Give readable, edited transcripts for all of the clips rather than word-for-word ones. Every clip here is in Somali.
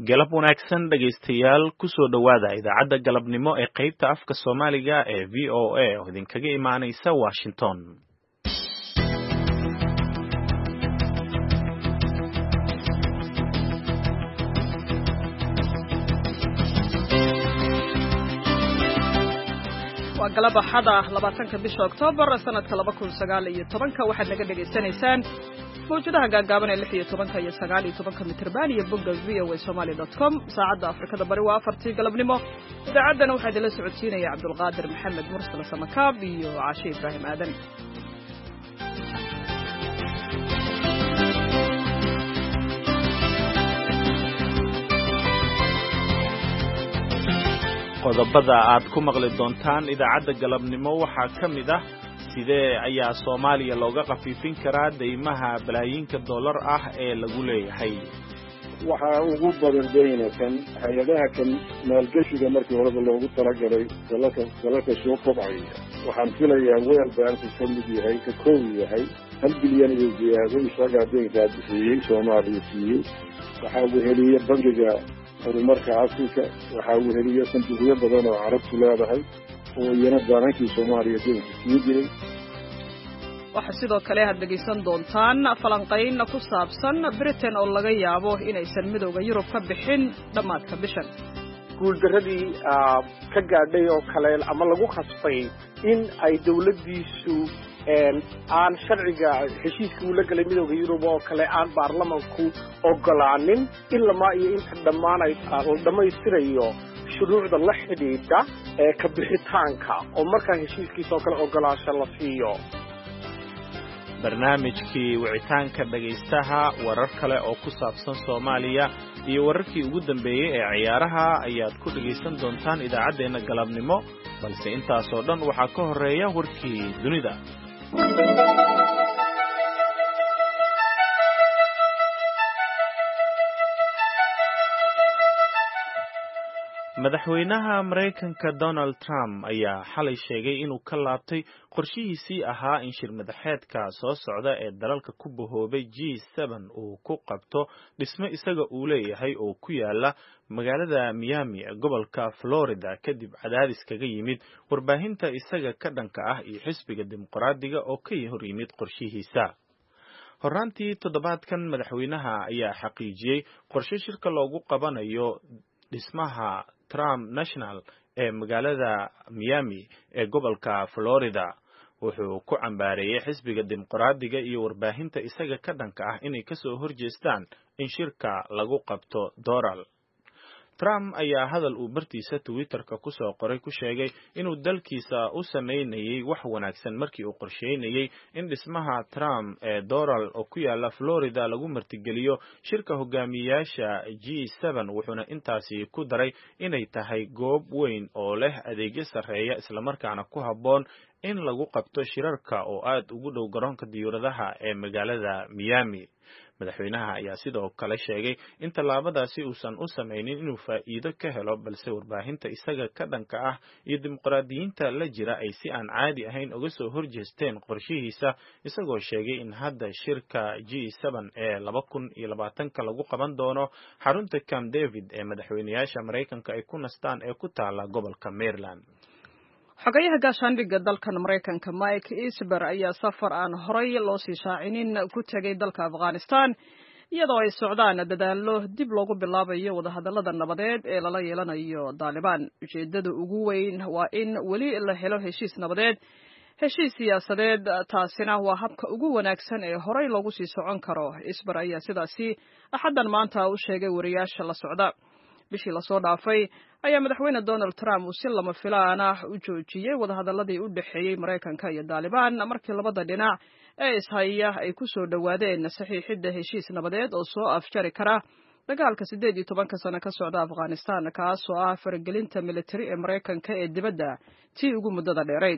galab wanaagsan dhegaystayaal kusoo dhowaada idaacadda galabnimo ee qaybta afka Soomaaliga ee VOA oo idinkaga imaanaysa Washington. waa galab axada 20 bisha Oktoobar sanadka 2019 waxaad naga dhageysanaysaan mawjadaha gaagaaban ee 16 iyo 19 mitirban iyo bogga voasomali.com saacadda Afrikada bari waa 4 galabnimo idaacaddana waxaa idinla socodsiinaya Cabdulqaadir Maxamed Mursal Samakaab iyo Caashi Ibraahim Aadan. qodobada aad ku maqli doontaan idaacadda galabnimo waxaa ka mid ah sidee ayaa Soomaaliya looga qafiifin karaa deymaha balaayiinka dollar ah ee lagu leeyahay. waxa ugu badan deynakan hay'adaha kan maalgashiga markii horeba loogu talagalay dalalka soo kobcaya waxaan filayaa World Bank ka mid yahay ka koob yahay 1 bilyan oo ziyaado isaga deynka bixiyay Soomaaliya siiyay waxa uu heliyay bangiga horumarka Afrika waxa uu heliyay sanduuqyo badan oo Carabtu leedahay oo iyana banaanka Soomaaliya deynka siiyay. waxa sidoo kale aad dhageysan doontaan falanqayn ku saabsan Britain oo laga yaabo inaysan midowga Yurub ka bixin dhamaadka bishan. guuldaradii ka gaadhay oo kale ama lagu khasbay in ay dawladdiisu aan sharciga heshiiska uu la galay midowga Yurub oo kale aan baarlamaanku ogolaanin ilaa iyo inta dhamaanay dhamaystirayo shuruucda la xidhiidha ka bixitaanka oo markaa heshiiskiisa oo kale ogolaansho la siiyo. barnaamijkii wicitaanka dhagaystaha warar kale oo ku saabsan Soomaaliya iyo wararkii ugu dambeeyay ee ciyaaraha ayaad ku dhagaysan doontaan idaacadeena galabnimo balse intaas oo dhan waxaa ka horeeya warkii dunida. madaxweynaha Mareykanka Donald Trump ayaa xalay sheegay inuu ka laabtay qorshihiisii ahaa in shir madaxeedka soo socda ee dalalka ku bahoobay G7 uu ku qabto dhisme isaga uu leeyahay oo ku yaala magaalada Miami ee gobolka Florida kadib cadaadis kaga yimid warbaahinta isaga ka dhanka ah iyo xisbiga dimuqraadiga oo ka hor yimid qorshihiisa. horraantii toddobaadkan madaxweynaha ayaa xaqiijiyay qorshe shirka loogu qabanayo dhismaha Trump National ee magaalada Miami ee gobolka Florida wuxuu ku cambaareeyay xisbiga dimuqraadiga iyo warbaahinta isaga ka dhanka ah inay ka soo horjeestaan in shirka lagu qabto Doral. Trump ayaa hadal uu bartiisa Twitter-ka ku soo qoray ku sheegay inuu dalkiisa u sameynayay wax wanaagsan markii uu qorsheynayay in dhismaha Trump ee Doral oo ku yaala Florida lagu martigeliyo shirka hogaamiyayaasha G7 wuxuuna intaasi ku daray inay tahay goob weyn oo leh adeegyo sarreeya isla markaana ku habboon in lagu qabto shirarka oo aad ugu dhow garoonka diyaaradaha ee magaalada Miami. madaxweynaha ayaa sidoo kale sheegay in tallaabadaasi uusan u sameynin inuu faa'iido ka helo balse warbaahinta isaga ka dhanka ah iyo dimuqraadiyiinta la jira ay si aan caadi ahayn uga soo horjeesteen qorshihiisa isagoo sheegay in hadda shirka G7 ee 2020 lagu qaban doono xarunta Camp David ee madaxweynayaasha Mareykanka ay ku nastaan ee ku taala gobolka Maryland. xogayaha gaashaandhigga dalkan Mareykanka Mike Esper ayaa safar aan horay loo sii shaacinin ku tagay dalka Afghanistan iyadoo ay socdaan dadaallo dib loogu bilaabayo wadahadallada nabadeed ee lala yeelanayo Taliban. ujeedada ugu weyn waa in weli la helo heshiis nabadeed heshiis siyaasadeed taasina waa habka ugu wanaagsan ee horay loogu sii socon karo. Esper ayaa sidaasi axaddan maanta u sheegay wariyaasha la socda. bishii la soo dhaafay ayaa madaxweyne Donald Trump uu si lama filaan ah u joojiyay wadahadalladii u dhaxeeyay Mareykanka iyo Taliban markii labada dhinac ee ishaya ay ku soo dhawaadeen saxiixidda heshiis nabadeed oo soo afjari kara dagaalka 18 sano ka socda Afghanistan kaas oo ah faragelinta military ee Mareykanka ee dibadda tii ugu muddada dheerayd.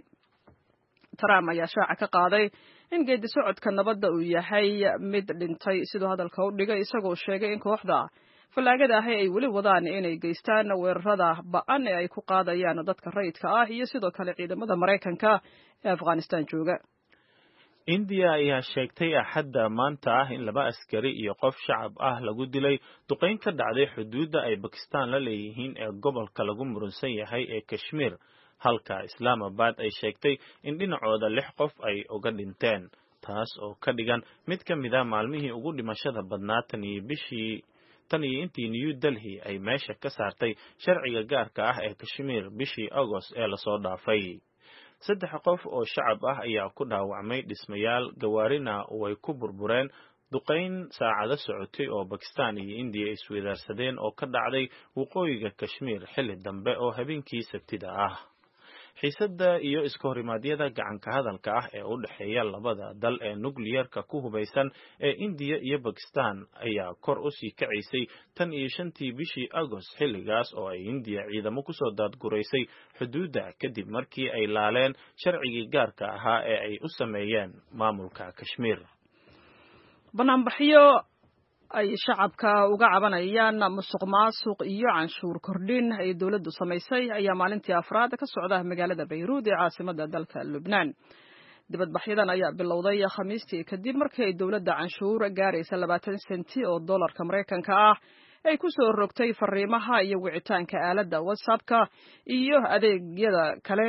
Trump ayaa shaaca ka qaaday in geedi socodka nabadda uu yahay mid dhintay sidoo hadalka u dhigay isagoo sheegay in kooxda falaagada ah ay weli wadaan inay geystaan weerarada ba'an ee ay ku qaadayaan dadka rayidka ah iyo sidoo kale ciidamada Mareykanka ee Afghanistan jooga. India ayaa sheegtay axadda maanta ah in 2 askari iyo qof shacab ah lagu dilay duqeyn ka dhacday xuduudda ay Bakistan la leeyihiin ee gobolka lagu murunsan yahay ee Kashmir, halka Islamabad ay sheegtay in dhinacooda 6 qof ay uga dhinteen, taas oo ka dhigan mid ka mid ah maalmihii ugu dhimashada badnaa tan iyo intii New Delhi ay meesha ka saartay sharciga gaarka ah ee Kashmir bishii August ee lasoo dhaafay. 3 qof oo shacab ah ayaa ku dhaawacmay dhismayaal gawaarina way ku burbureen duqeyn saacado socotay oo Bakistan iyo India isweydaarsadeen oo ka dhacday waqooyiga Kashmir xilli dambe oo habeenkii Sabtida ah. Xiisadda iyo iskahorimadyada gacanka hadalka ah ee u dhexeeya labada dal ee nuclear-ka ku hubeysan ee India iyo Bakistan ayaa kor u sii kacaysay tan iyo 5tii bishii August, xilligaas oo ay India ciidamo ku soo daadguraysay xuduudda kadib markii ay laaleen sharcigii gaarka ahaa ee ay u sameeyeen maamulka Kashmir. Banaanbaxyo ay shacabka uga cabanayaan musuqmaasuq iyo canshuur kordhin ay dawladdu samaysay ayaa maalintii afraad ka socda magaalada Beirut ee caasimadda dalka Lebanon. Dibadbaxyadan ayaa bilowday Khamiistii kadib markii ay dawladda canshuur gaaraysa 20 senti oo dollarka Mareykanka ah ay ku soo rogtay fariimaha iyo wicitaanka aaladda WhatsApp-ka iyo adeegyada kale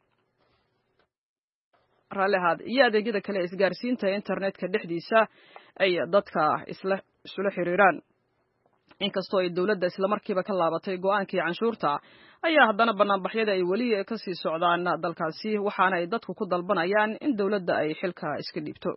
ee isgaarsiinta internetka dhexdiisa ay dadka isla xiriiraan. Inkastoo ay dawladda isla markiiba ka laabatay go'aankii canshuurta, ayaa haddana banaanbaxyada ay weli ka sii socdaan dalkaasi, waxaana ay dadku ku dalbanayaan in dawladda ay xilka iska dhiibto.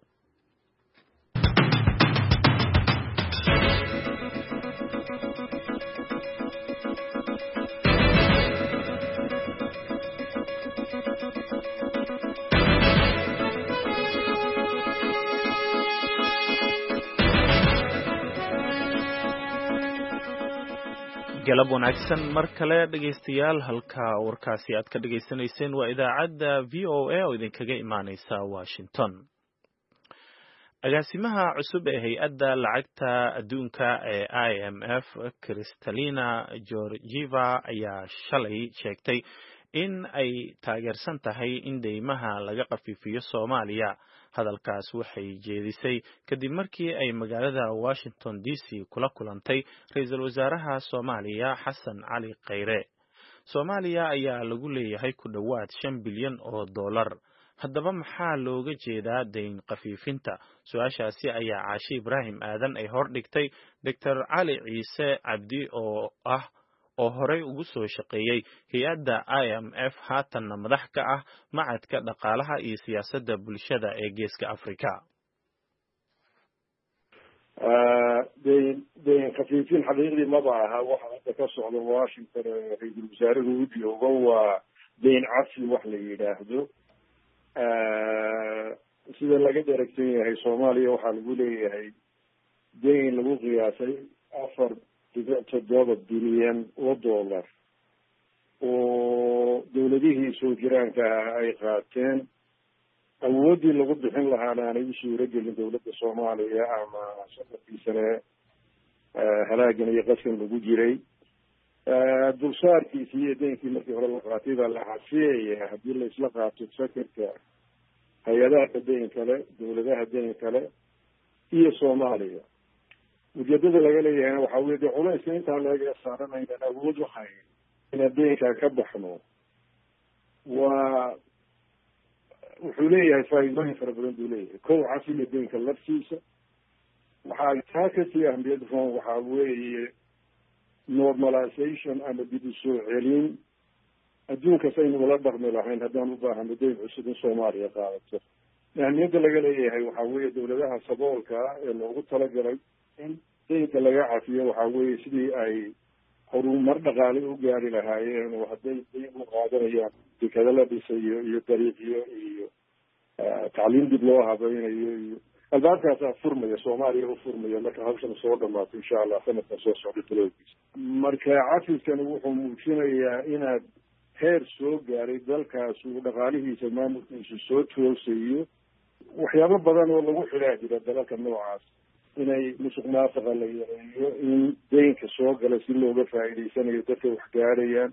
galab wanaagsan mar kale dhegeystayaal, halka warkaasi aad ka dhageysanayseen waa idaacadda VOA oo idinkaga imaaneysa Washington. Agaasimaha cusub ee hay'adda lacagta adduunka ee IMF Kristalina Georgieva ayaa shalay sheegtay in ay taageersan tahay in deymaha laga qafiifiyo Soomaaliya. Hadalkaas waxay jeedisay kadib markii ay magaalada Washington DC kula kulantay ra'iisul wasaaraha Soomaaliya Xasan Cali Kheyre. Soomaaliya ayaa lagu leeyahay ku dhawaad 5 bilyan oo dollar. Haddaba maxaa looga jeedaa deyn qafiifinta? Su'aashaasi ayaa Caashi Ibraahim Aadan ay hor dhigtay Dr. Cali Ciise Cabdi oo horey ugu soo shaqeeyay hay'adda IMF, haatanna madax ka ah macadka dhaqaalaha iyo siyaasadda bulshada ee Geeska Afrika. deyn khafiifin xaqiiqdii maba aha waxa hadda ka socda Washington ra'iisul wasaaruhu u joogo waa deyn cafi wax la yidhaahdo. sida laga dheregsan yahay Soomaaliya waxaa lagu leeyahay deyn lagu qiyaasay 4.7 bilyan oo dollar oo dawladihii soo jiraanka ay qaateen. awoodii lagu bixin lahaana aanay u suuro gelin dawladda Soomaaliya ama sanadkii sane halaagan iyo qaskan lagu jiray. dulsaarkiisii iyo deynkii markii hore la qaatay baa la xasiyaya haddii la isla qaato sakarka hay-adaha deyn kale, dawladaha deyn kale iyo Soomaaliya. ujeedada laga leeyahayna waxaa weeye dee culayska intaan laga saaranaynan awood waxay inaan deynkaa ka baxno. wuxuu leeyahay faa'iidooyin fara badan buu leeyahay. kow, cafiga deynka laftiisa waxaa taa kasii ahmiyad roon waxaa weeye normalization ama dib u soo celin adduunkas aynu ula dhaqmi lahayn haddaan u baahano deyn cusub in Soomaaliya qaadato. ahmiyadda laga leeyahay waxaa weeye dawladaha saboolka ee loogu talagalay in deynka laga cafiyo waxaa weeye sidii ay horumar dhaqaale u gaari lahaayeen oo hadday deyn u qaadanayaan dekado la dhisayo iyo dariiqyo iyo tacliim dib loo habaynayo iyo albaabkaasaa furmaya Soomaaliya u furmaya marka hawshan soo dhamaato insha Allah sanadkan soo socda taloogiisa. marka cafiskani wuxuu muujinayaa inaad heer soo gaaray dalkaas uu dhaqaalihiisa maamulkiisu soo toosayo. waxyaabo badan oo lagu xidhaa jira dalalka noocaas, inay musuq maasuqa la yareeyo, in deynka soo gala si looga faa'iidaysanayo dadka wax gaarayaan.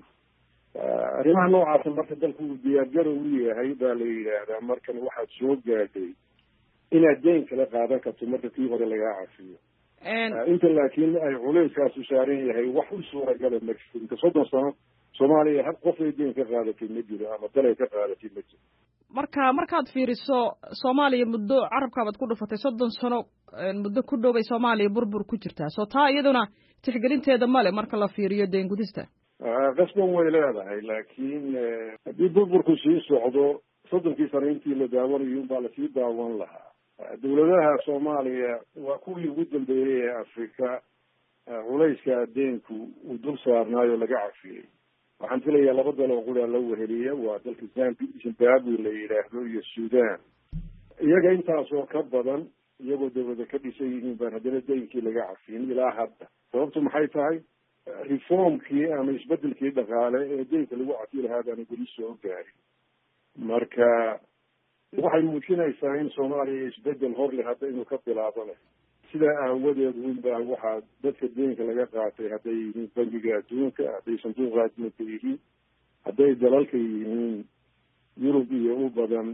arrimaha noocaasa marka dalku uu diyaargarow u yahay baa la yidhaahdaa markan waxaad soo gaadhay inaad deyn kala qaadan karto marka kii hore lagaa cafiyo. inta laakiin ay culeyskaasu saaran yahay wax u suuragala ma jirto. inta 30 sano Soomaaliya had qof ay deyn ka qaadatay ma jiro ama dal ay ka qaadatay ma jiro. markaad fiiriso Soomaaliya muddo carabkaabaad ku dhufatay 30 sano muddo ku dhow bay Soomaaliya burbur ku jirtaa. soo taa iyaduna tixgelinteeda male marka la fiiriyo deyn gudista. qasban way leedahay laakiin haddii burburku sii socdo 30 sano intii la daawanayo baa la sii daawan lahaa. dawladaha Soomaaliya waa kuwii ugu dambeeyay ee Afrika culayska deynku uu dul saarnaayo laga cafiyey. waxaan filayaa 2 dal oo qura la weheliya waa dalka Zimbabwe la yiraahdo iyo Sudan. iyaga intaasoo ka badan iyagoo dawladda ka dhisan yihiin baan haddana deynkii laga cafiyin ilaa hadda. sababtu maxay tahay? reformkii ama isbedelkii dhaqaale ee deynka lagu cafi lahaa baan weli soo gaarin. marka waxay muujinaysaa in Soomaaliya isbedel hor leh hadda inuu ka bilaabo leh. sidaa aawadeed winbaa waxaa dadka deynka laga qaatay hadday yihiin bangiga adduunka, hadday sanduuqa adduunka yihiin, hadday dalalka yihiin Yurub iyo u badan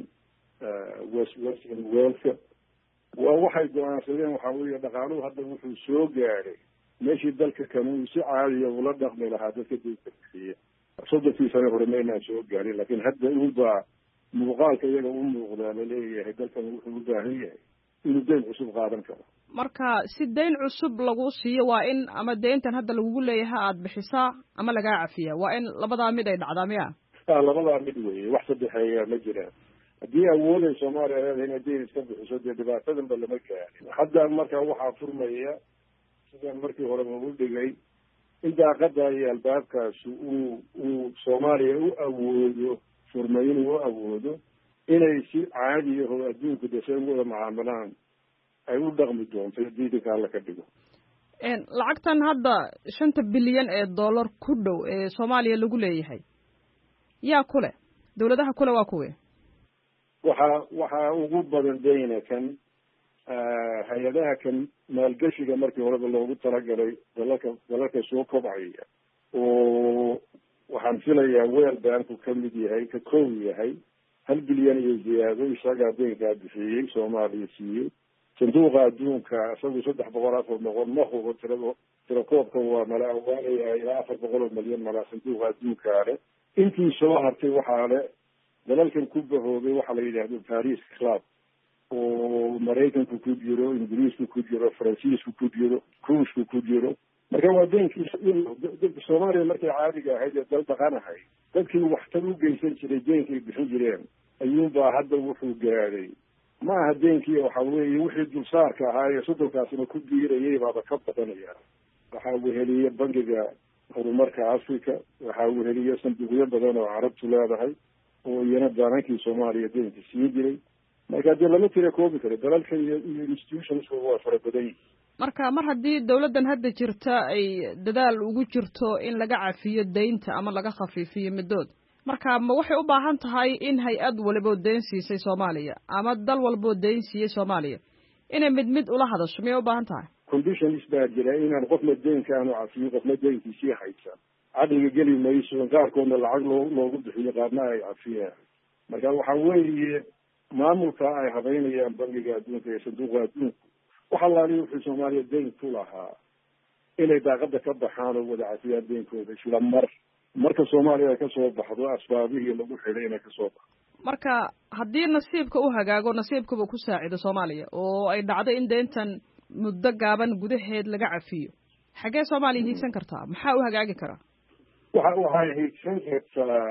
western worldka, waa waxay go-aansadeen waxaa weeye dhaqaaluhu hadda wuxuu soo gaaray meeshii dalka kan uu si caadiya ula dhaqmi lahaa dadka deynka bixiya. 30 sano hore maynaan soo gaarin laakiin hadda unbaa muuqaalka iyaga u muuqdaa laleeyahay dalkan wuxuu u baahan yahay inuu deyn cusub qaadan karo. marka si deyn cusub lagu siiyo waa in ama deyntan hadda lagugu leeyahay aad bixisaa ama lagaa cafiyaa. waa in labadaa mid ay dhacdaa miya? labadaa mid weeye, wax saddexeeya ma jiraan. haddii awooday Soomaaliya leedahay inay deyn iska bixiso dee dhibaatadanba lama gaarin. hadda marka waxaa furmaya sidaan markii hore lagu dhigay in daaqada iyo albaabkaasi uu Soomaaliya u awoodo furmay inuu u awoodo inay si caadi ah oo adduunku dasay wada macaamilaan ay u dhaqmi doonto diidka alla ka dhigo. lacagtan hadda 5 bilyan ee dollar ku dhow ee Soomaaliya lagu leeyahay yaa kule dawladaha kule waa kuwe? waxa ugu badan deyna kan hay-adaha kan maalgashiga markii horeba loogu talagalay dalalka soo kobcaya oo waxaan filayaa World Banku ka mid yahay ka koow yahay 1 bilyan iyo ziyaado isagaa deynkaa bixiyey Soomaaliya siiyey. sanduuqa adduunka isagu 300 noqon ma hubo tirakoobka waa mala awaalaya ilaa 400 milyan mala sanduuqa adduunka ale. intii soo hartay waxaa le dalalkan ku bahoobay waxaa la yidhaahdo Paris Club oo Maraykanku ku jiro, Ingiriisku ku jiro, Faransiisku ku jiro, Ruushku ku jiro. marka waa deynkii Soomaaliya markay caadiga ahayd ee dal dhaqanahay dadkii waxtar u geysan jiray deynkay bixin jireen ayuunbaa hadda wuxuu gaadhay. ma aha deynkii waxaa weeye wixii dulsaarka ahaa ee 30 ku biirayay baaba ka badanaya. waxaa weheliya bangiga horumarka Afrika, waxaa weheliya sanduuqyo badan oo carabtu leedahay oo iyana daanankii Soomaaliya deynka siin jiray. marka dee lama tira koobi karo dalalka iyo institutions waa fara badan yihiin. marka mar haddii dawladdan hadda jirta ay dadaal ugu jirto in laga cafiyo deynta ama laga khafiifiyo middood, marka ma waxay u baahan tahay in hay-ad walbo deyn siisay Soomaaliya ama dal walbo deyn siiyay Soomaaliya inay mid ula hadasho miyay u baahan tahay? conditions baa jira inaan qofna deynka aanu cafiyo qofna deynkiisii haysan. cadhiga geli mayso qaarkoodna lacag loogu bixiyo qaarna ay cafiyaan. marka waxaa weeye maamulka ay habeynayaan bangiga adduunka iyo sanduuqa adduunku waxa laali wuxuu Soomaaliya deyn ku lahaa inay daaqada ka baxaan oo wada cafiyaan deynkooda isla marka Soomaaliya ay ka soo baxdo asbaabihii lagu xidhay inay ka soo baxdo. marka haddii nasiibka u hagaago nasiibkaba ku saacido Soomaaliya oo ay dhacdo in deyntan muddo gaaban gudaheed laga cafiyo, xagee Soomaaliya hiigsan kartaa? maxaa u hagaagi karaa? waxay hiigsan kartaa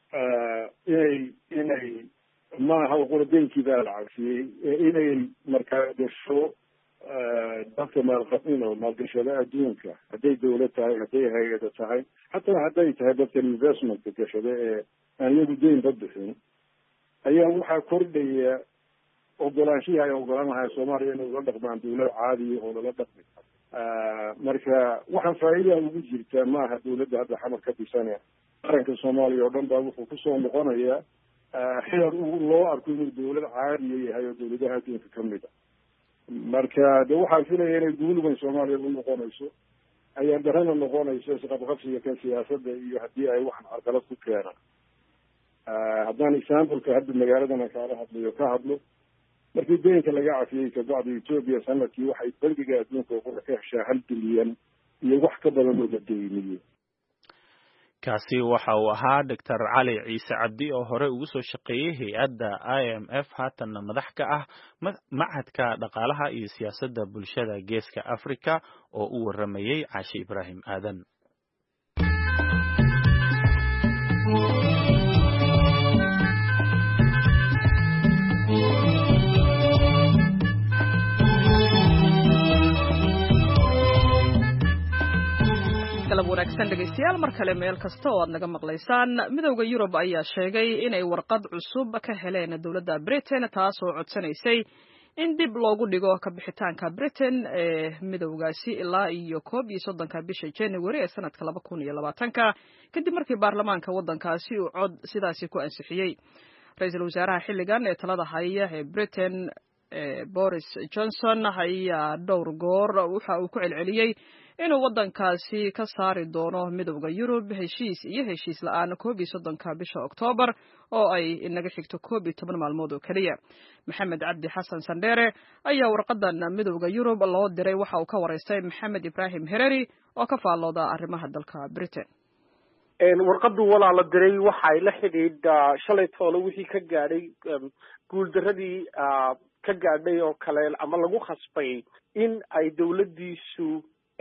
inay maaha qura deynkii baa la cafiyey inay markaa gasho dadka maalgashada adduunka, hadday dawlad tahay, hadday hay-ada tahay, xataa hadday tahay dadkan investmentka gashada ee aan iyagu deynba bixin, ayaa waxaa kordhaya ogolaanshihii ay ogolaanahay Soomaaliya inay ula dhaqmaan dawlad caadiya oo lala dhaqmi karo. marka waxaan faa'iida ugu jirtaa maaha dawladda hadda xamar ka dhisane qaranka Soomaaliya oo dhan baa wuxuu kusoo noqonayaa xeer loo arko inuu dawlad caadiya yahay oo dawladaha adduunka ka mid ah. marka de waxaan filaya inay guul weyn Soomaaliya u noqonayso, ayaan darana noqonayso isqabqabsiga kan siyaasadda iyo haddii ay wax carqalad ku keenaan. haddaan exampleka hadda magaaladan kaala hadlayo ka hadlo markii deynka laga cafiyey kabacdi Ethiopia sanadkii waxay bangiga adduunka ugu ka heshaa 1 bilyan iyo wax ka badan oo la deyniyay. kaasi waxa uu ahaa Dr. Cali Ciise Cabdi oo hore ugu soo shaqeeyay hay'adda IMF haatanna madax ka ah Machadka Dhaqaalaha iyo Siyaasadda Bulshada Geeska Afrika oo u waramayay Caashi Ibraahim Aadan. galab wanaagsan dhegaystayaal mar kale meel kasta oo aad naga maqlaysaan midowda Yurub ayaa sheegay inay warqad cusub ka heleen dawladda Britain taas oo codsanaysay in dib loogu dhigo ka bixitaanka Britain ee midowgaasi ilaa iyo 31 bisha January ee sanadka 2020 kadib markii baarlamaanka waddankaasi uu cod sidaasi ku ansixiyay. Ra'iisul wasaaraha xilligan ee talada haya ee Britain Boris Johnson ayaa dhowr goor waxa uu ku celceliyay inuu waddankaasi ka saari doono midowda Yurub heshiis la'aan 31 bisha Oktoobar oo ay inaga xigto 11 maalmood oo kaliya. Maxamed Cabdi Xasan Sandere ayaa warqadan midowda Yurub loo diray waxa uu ka wareystay Maxamed Ibrahim Hereri oo ka faallooda arrimaha dalka Britain. warqadu walaa la diray waxa ay la xidhiidhaa shalay toole wixii ka gaadhay guuldaradii ka gaadhay oo kale ama lagu khasbay in ay dawladdiisu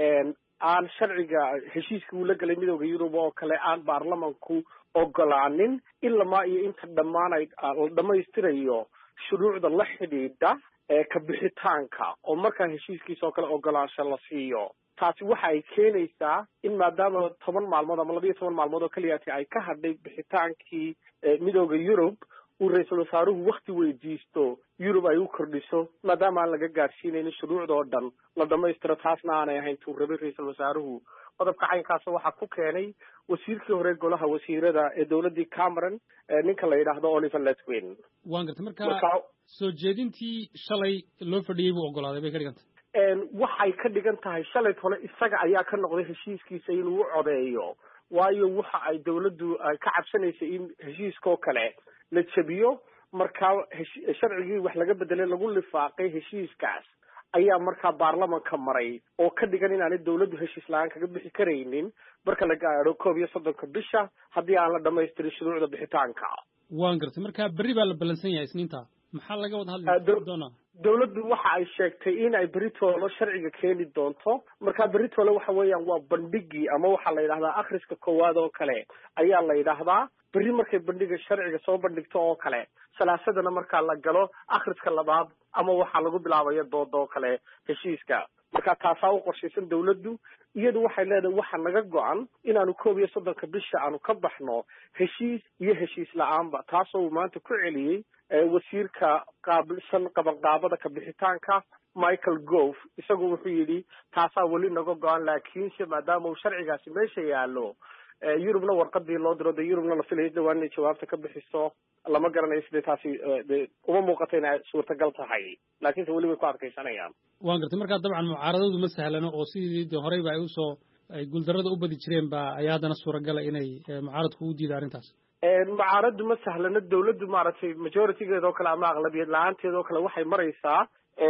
aan sharciga heshiiska uu la galay midowda Yurub oo kale aan baarlamanku ogolaanin ilaa iyo inta dhamaanay la dhamaystirayo shuruucda la xidhiidha ka bixitaanka oo marka heshiiskiisa oo kale ogolaansho la siiyo. taasi waxa ay keenaysaa in maadaama 10 maalmood ama 12 maalmood oo kaliya ay ka hadhay bixitaankii midowda Yurub uu ra'iisul wasaaruhu waqti weydiisto Yurub ay u kordhiso maadaama aan laga gaarsiinaynin shuruucda oo dhan la dhamaystiro taasna aanay ahayn tuu rabay ra'iisul wasaaruhu. qodobka caynkaas waxa ku keenay wasiirkii hore golaha wasiirada ee dawladii Cameron ninka la yiraahdo Oliver Letwin. waan gartay marka soo jeedintii shalay loo fadhiyay buu ogolaaday bay ka dhigantay waxay ka dhigan tahay shalay tole isaga ayaa ka noqday heshiiskiisa inuu u codeeyo waayo waxa ay dawladdu ka cabsanaysay in heshiiska kale la jabiyo marka sharcigii wax laga bedelay lagu lifaaqay heshiiskaas ayaa marka baarlamaanka maray oo ka dhigan in aan dawladdu heshiis la'aan kaga bixi kareynin marka la gaaro 31 bisha haddii aan la dhameystirin shuruucda bixitaanka. waan gartay marka berri baa la balansan yahay isniinta maxaa laga wada hadli doonaa? dawladdu waxa ay sheegtay in ay beritoolo sharciga keeni doonto marka beritoolo waxa weeyaan waa bandhigi ama waxa la yiraahdaa akhriska koowaad oo kale ayaa la yiraahdaa berri markay bandhiga sharciga soo bandhigto oo kale salaasadana marka la galo akhriska labaad ama waxa lagu bilaabayo dood oo kale heshiiska marka taasa u qorshaysan dawladdu iyadu waxay leedahay waxa naga go'an inaanu 31 bisha aanu ka baxno heshiis iyo heshiis la'aanba taasoo maanta ku celiyay wasiirka qaabilsan qabanqaabada ka bixitaanka Michael Gove isagu wuxuu yidhi taasaa weli naga go'an laakiin maadaama uu sharcigaasi meesha yaalo Yurubna warqadii loo diro Yurubna la filayay dhawaan inay jawaabta ka bixiso lama garanayo sidee taasi uma muuqato inay suurtagal tahay laakiin weli way ku adkaysanayaan. waan gartay marka dabcan mucaaradadu ma sahlano oo sidii horeyba ay guuldarada u badi jireen ba ayaa hadana suuragal inay mucaaradku u diidaan arrintaas. mucaaradu ma sahlano dawladdu maaragtay majority-geeda oo kale ama aqlabiyad la'aanteeda oo kale waxay maraysaa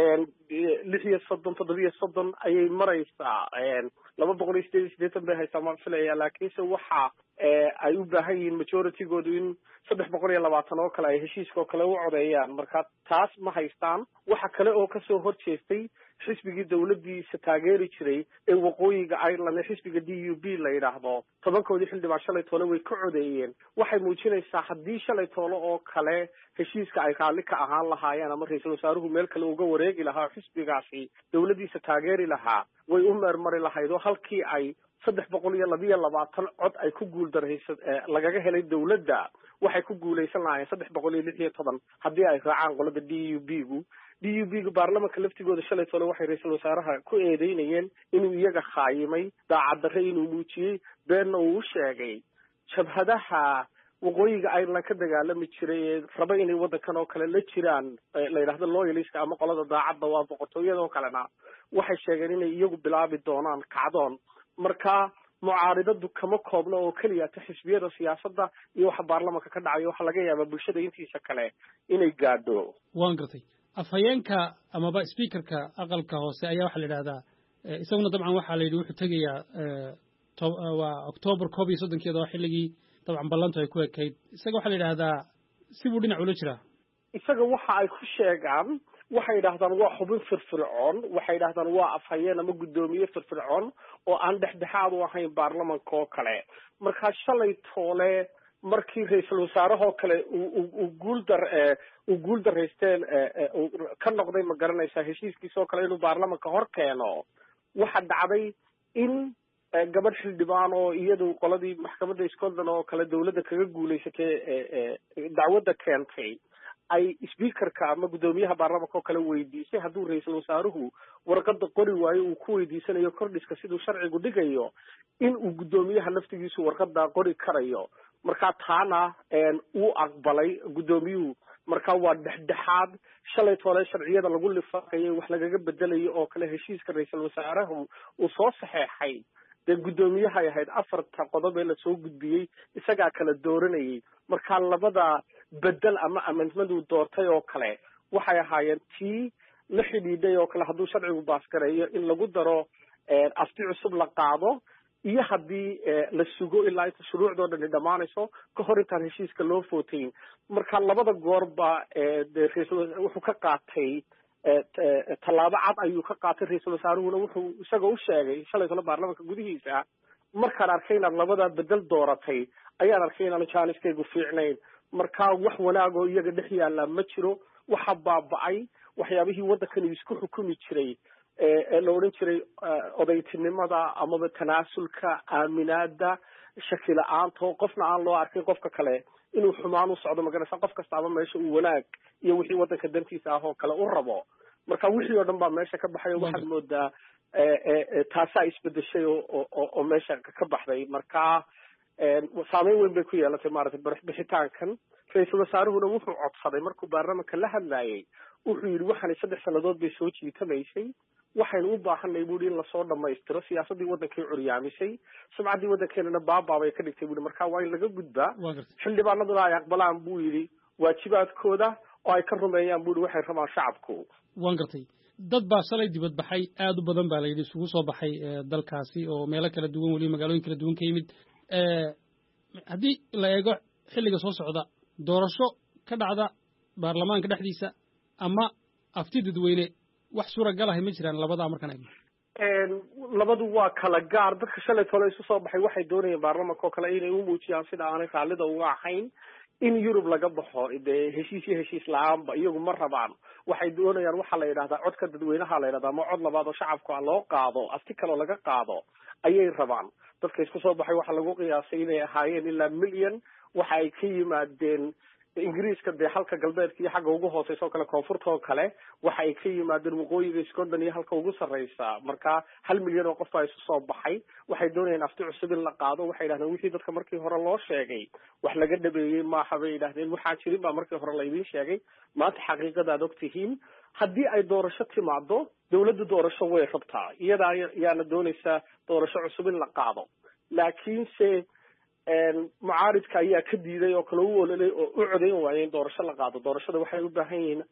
37 ayay maraysaa 288 bay haysaa ma filaya laakiinse waxa ay u baahan yihiin majority-goodu in 320 oo kale ay heshiiska oo kale u codeeyaan marka taas ma haystaan. waxa kale oo kasoo horjeestay xisbigii dawladdiisa taageeri jiray ee waqooyiga Ireland ee xisbiga DUP la yiraahdo 10koodii xildhibaan shalay toole way ka codeeyeen waxay muujinaysaa haddii shalay toole oo kale heshiiska ay raalli ka ahaan lahaayeen ama ra'iisul wasaaruhu meel kale uga wareegi lahaa xisbigaasi dawladdiisa taageeri lahaa way u meermari lahayd oo halkii ay 322 cod ay ku guuldaraysan lagaga helay dawladda waxay ku guuleysan lahaayeen 316 haddii ay raacaan qolada DUP-gu baarlamaanka laftigooda shalay toole waxay ra'iisul wasaaraha ku eedeynayeen inuu iyaga khaayimay daacad darre inuu muujiyay beenna uu sheegay jabhadaha waqooyiga Ireland ka dagaalami jiray raba inay waddankan oo kale la jiraan la yiraahdo loyalist ama qolada daacadda waa boqortooyada oo kalena waxay sheegeen inay iyagu bilaabi doonaan kacdoon marka mucaaridadu kama koobno oo kaliya ta xisbiyada siyaasadda iyo waxa baarlamaanka ka dhacayo waxa laga yaabaa bulshada intiisa kale inay gaadho. waan gartay afhayeenka amaba speakerka aqalka hoose ayaa waxaa la yidhahdaa isaguna dabcan waxaa la yidhi wuxuu tegayaa waa October 31 oo xilligii dabcan ballantu ay ku ekayd isaga waxaa la yidhahdaa sibuu dhinac ula jiraa isaga waxa ay ku sheegaan waxay yidhaahdaan waa xubin firfircoon waxay yidhaahdaan waa afhayeen ama guddoomiye firfircoon oo aan dhexdhexaad u ahayn baarlamanka oo kale markaa shalay toole markii ra-iisul wasaarahoo kale uu guul daraysteen ka noqday ma garanaysaa heshiiskiisoo kale inuu baarlamanka hor keeno waxa dhacday in gabadh xildhibaan oo iyadu qoladii maxkamadda Scotland oo kale dawladda kaga guulaysatay dacwadda keentay ay speakerka ama guddoomiyaha baarlamanka oo kale weydiisay hadduu ra-iisul wasaaruhu warqadda qori waayo uu ku weydiisanayo kordhiska siduu sharcigu dhigayo in uu guddoomiyaha laftigiisu warqadda qori karayo markaa taana uu aqbalay guddoomiyuhu markaa waa dhexdhexaad shalay toole sharciyada lagu lifaaqayay wax lagaga bedelayo oo kale heshiiska ra-iisul wasaarahu uu soo saxeexay dee guddoomiyahay ahayd 4 qodob ee lasoo gudbiyey isagaa kala dooranayay markaa labada bedel ama amendment uu doortay oo kale waxay ahaayeen tii la xidhiidhay oo kale hadduu sharcigu baasgareeyo in lagu daro afti cusub la qaado iyo haddii la sugo ilaa inta shuruucdoo dhani dhammaanayso ka hor intaan heshiiska loo footayn marka labada goorba wuxuu ka qaatay tallaabo cad ayuu ka qaatay ra-iisul wasaaruhuna wuxuu isaga u sheegay shalay tole baarlamanka gudihiisa markaan arkay inaad labadaa bedel dooratay ayaan arkay inaanu jaaniskaygu fiicnayn markaa wax wanaagoo iyaga dhex yaallaa ma jiro waxa baaba'ay waxyaabihii waddankani isku xukumi jiray la odhan jiray odaytinimada amaba tanaasulka aaminaada shaki la-aanto qofna aan loo arkin qofka kale inuu xumaan u socdo magaraysa qof kastaaba meesha uu wanaag iyo wixii waddanka dantiisa ah oo kale u rabo marka wixii oo dhan baa meesha ka baxay oo waxaad moodaa taasaa isbedeshay oo meesha ka baxday marka saameyn weyn bay ku yeelatay maaragtay bixitaankan ra-iisul wasaaruhuna wuxuu codsaday markuu baarlamanka la hadlayay wuxuu yidhi waxaanay 3 sannadood bay soo jiitamaysay waxaynu u baahanay buuhi in lasoo dhammaystiro siyaasaddii waddankay curyaamisay sumcaddii waddankeenana baabay ka dhigtay buuhi marka waa in laga gudbaa xildhibaanaduna ay aqbalaan buu yidhi waajibaadkooda oo ay ka rumeeyaan buuhi waxay rabaan shacabku waan gartay dad baa shalay dibad baxay aad u badan baa la yidhi isugu soo baxay dalkaasi oo meelo kala duwan weliba magaalooyin kala duwan ka yimid haddii la eego xilliga soo socda doorasho ka dhacda baarlamaanka dhexdiisa ama afti dadweyne wax suuragalahay ma jiraan labadaa markaan eegno labadu waa kala gaar dadka shalay tole isu soo baxay waxay doonayeen baarlamanka oo kale inay u muujiyaan sida aanay raallida uga ahayn in Yurub laga baxo dee heshiis la-aanba iyagu ma rabaan waxay doonayaan waxaa la yidhahdaa codka dadweynaha la yidhahdaa ama cod labaad oo shacabka loo qaado afti kaloo laga qaado ayay rabaan dadka isku soo baxay waxaa lagu qiyaasay inay ahaayeen ilaa milyan waxa ay ka yimaadeen ingiriiska dee halka galbeedka iyo xagga ugu hooseysa oo kale koonfurta oo kale waxa ay ka yimaadeen waqooyiga Scotland iyo halka ugu sarreysa marka 1 milyan oo qof baa isu soo baxay waxay doonayeen afti cusub in la qaado waxay yidhahdeen wixii dadka markii hore loo sheegay wax laga dhabeeyey maaha bay yidhahdeen waxaa jirin baa markii hore laydin sheegay maanta xaqiiqadaad ogtihiin haddii ay doorasho timaado dawladda doorasho way rabtaa iyadaa yaana doonaysaa doorasho cusub in la qaado laakiinse mucaaridka ayaa ka diiday oo kale u ololay oo u codayn waayay in doorasho la qaado doorashada waxay u baahan yihiin